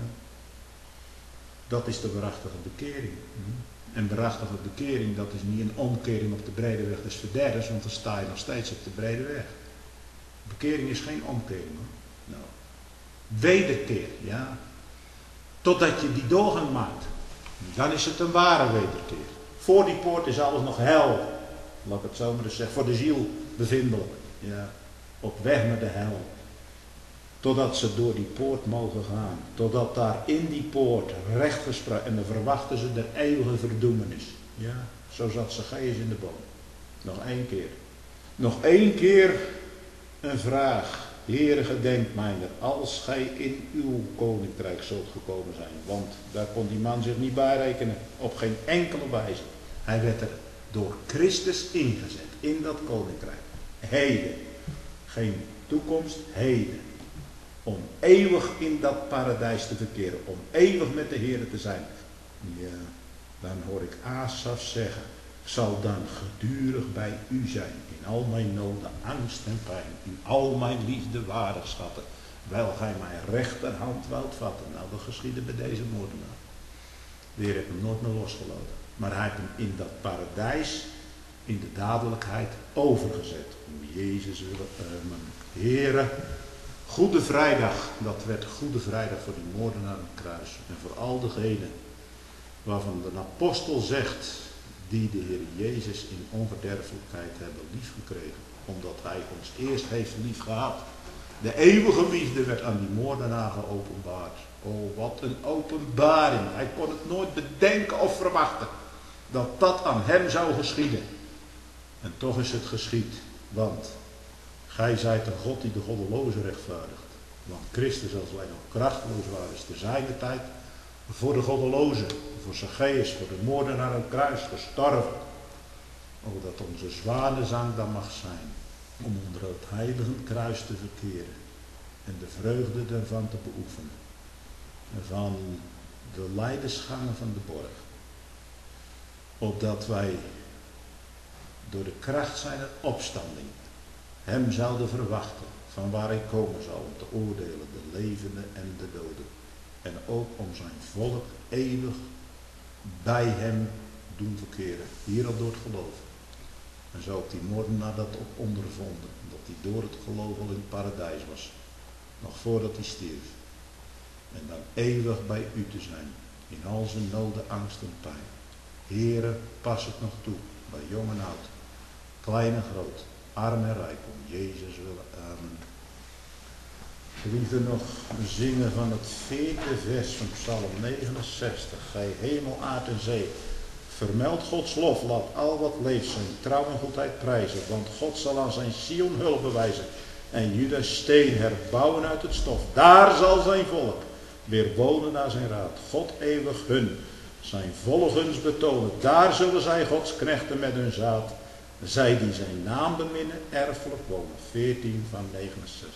Dat is de waarachtige bekering. En waarachtige bekering, dat is niet een omkering op de brede weg des verderfs, want dan sta je nog steeds op de brede weg. Bekering is geen omkering, hoor. Nou. Wederkeer, ja. Totdat je die doorgang maakt. Dan is het een ware wederkeer. Voor die poort is alles nog hel. Laat ik het zo maar eens zeggen. Voor de ziel bevindelijk. Ja. Op weg naar de hel. Totdat ze door die poort mogen gaan. Totdat daar in die poort recht gesproken. En dan verwachten ze de eeuwige verdoemenis. Ja. Zo zat Zacchaeus in de boom. Nog 1 keer. Nog 1 keer een vraag. Heere, gedenk mijner, als gij in uw koninkrijk zult gekomen zijn. Want daar kon die man zich niet bij rekenen. Op geen enkele wijze. Hij werd er door Christus ingezet. In dat koninkrijk. Heden. Geen toekomst. Heden. Om eeuwig in dat paradijs te verkeren. Om eeuwig met de Heere te zijn. Ja, dan hoor ik Asaf zeggen. Zal dan gedurig bij u zijn. In al mijn noden, angst en pijn. In al mijn liefde waardig schatten. Wel gij mijn rechterhand wilt vatten. Nou, dat geschiedde bij deze moordenaar. De Heer heeft hem nooit meer losgelaten. Maar hij heeft hem in dat paradijs, in de dadelijkheid, overgezet. Om Jezus willen. Heere, Goede Vrijdag. Dat werd Goede Vrijdag voor die moordenaar aan het kruis. En voor al degenen waarvan de apostel zegt, die de Heer Jezus in onverderfelijkheid hebben liefgekregen. Omdat hij ons eerst heeft lief gehad. De eeuwige liefde werd aan die moordenaar geopenbaard. Oh, wat een openbaring. Hij kon het nooit bedenken of verwachten. Dat dat aan hem zou geschieden. En toch is het geschied. Want gij zijt een God die de goddeloze rechtvaardigt. Want Christus, als wij nog krachteloos waren, is te zijner tijd voor de goddeloze, voor Zacchaeus, voor de moordenaar aan het kruis gestorven. O, dat onze zwanenzang dan mag zijn, om onder het heilige kruis te verkeren en de vreugde daarvan te beoefenen. Van de lijdensgangen van de borg. Opdat wij door de kracht zijner opstanding hem zouden verwachten van waar hij komen zal om te oordelen de levenden en de doden. En ook om zijn volk eeuwig bij hem doen verkeren. Hier al door het geloof. En zo heeft die moordenaar dat ook ondervonden. Dat hij door het geloof al in het paradijs was. Nog voordat hij stierf. En dan eeuwig bij u te zijn. In al zijn noden, angst en pijn. Heere, pas het nog toe. Bij jong en oud. Klein en groot. Arm en rijk. Om Jezus willen. Amen. Geliefde nog zingen van het 4e vers van Psalm 69. Gij hemel, aard en zee. Vermeld Gods lof, laat al wat leeft zijn trouw en goedheid prijzen. Want God zal aan zijn Sion hulp bewijzen. En Judas steen herbouwen uit het stof. Daar zal zijn volk weer wonen naar zijn raad. God eeuwig hun zijn volle gunst betonen. Daar zullen zij Gods knechten met hun zaad Zij die zijn naam beminnen, erfelijk wonen. 14 van 69.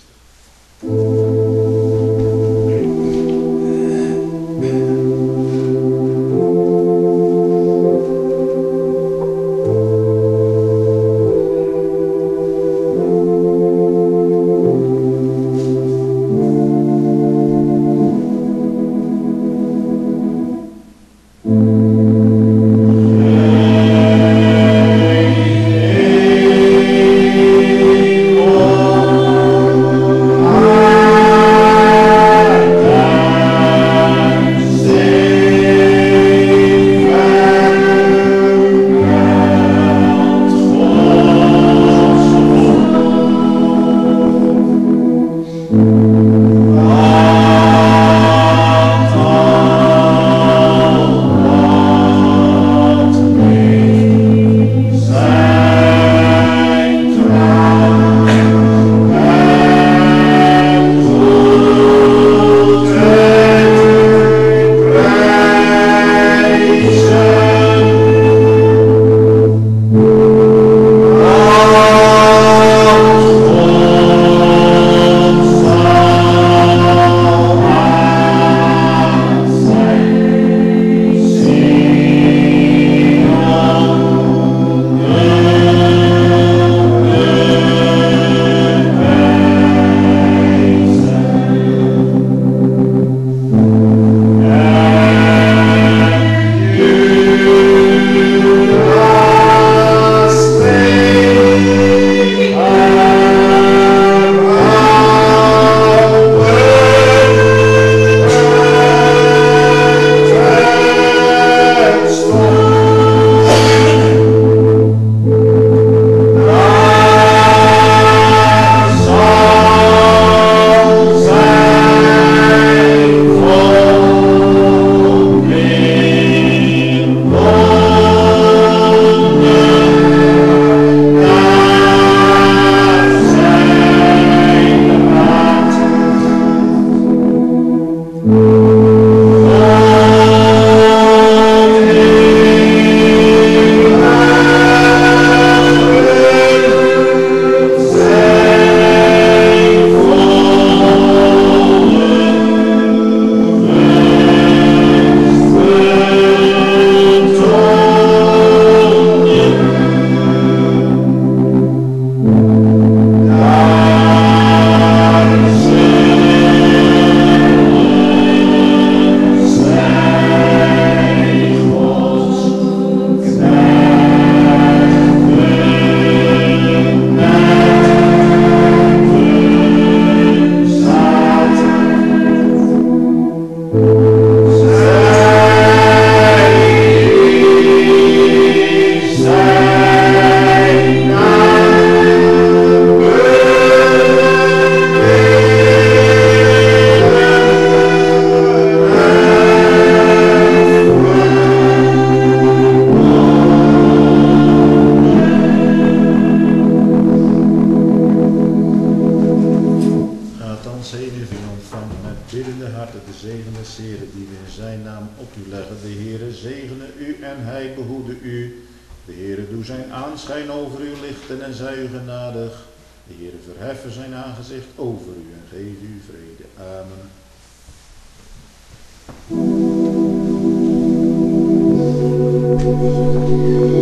Amen.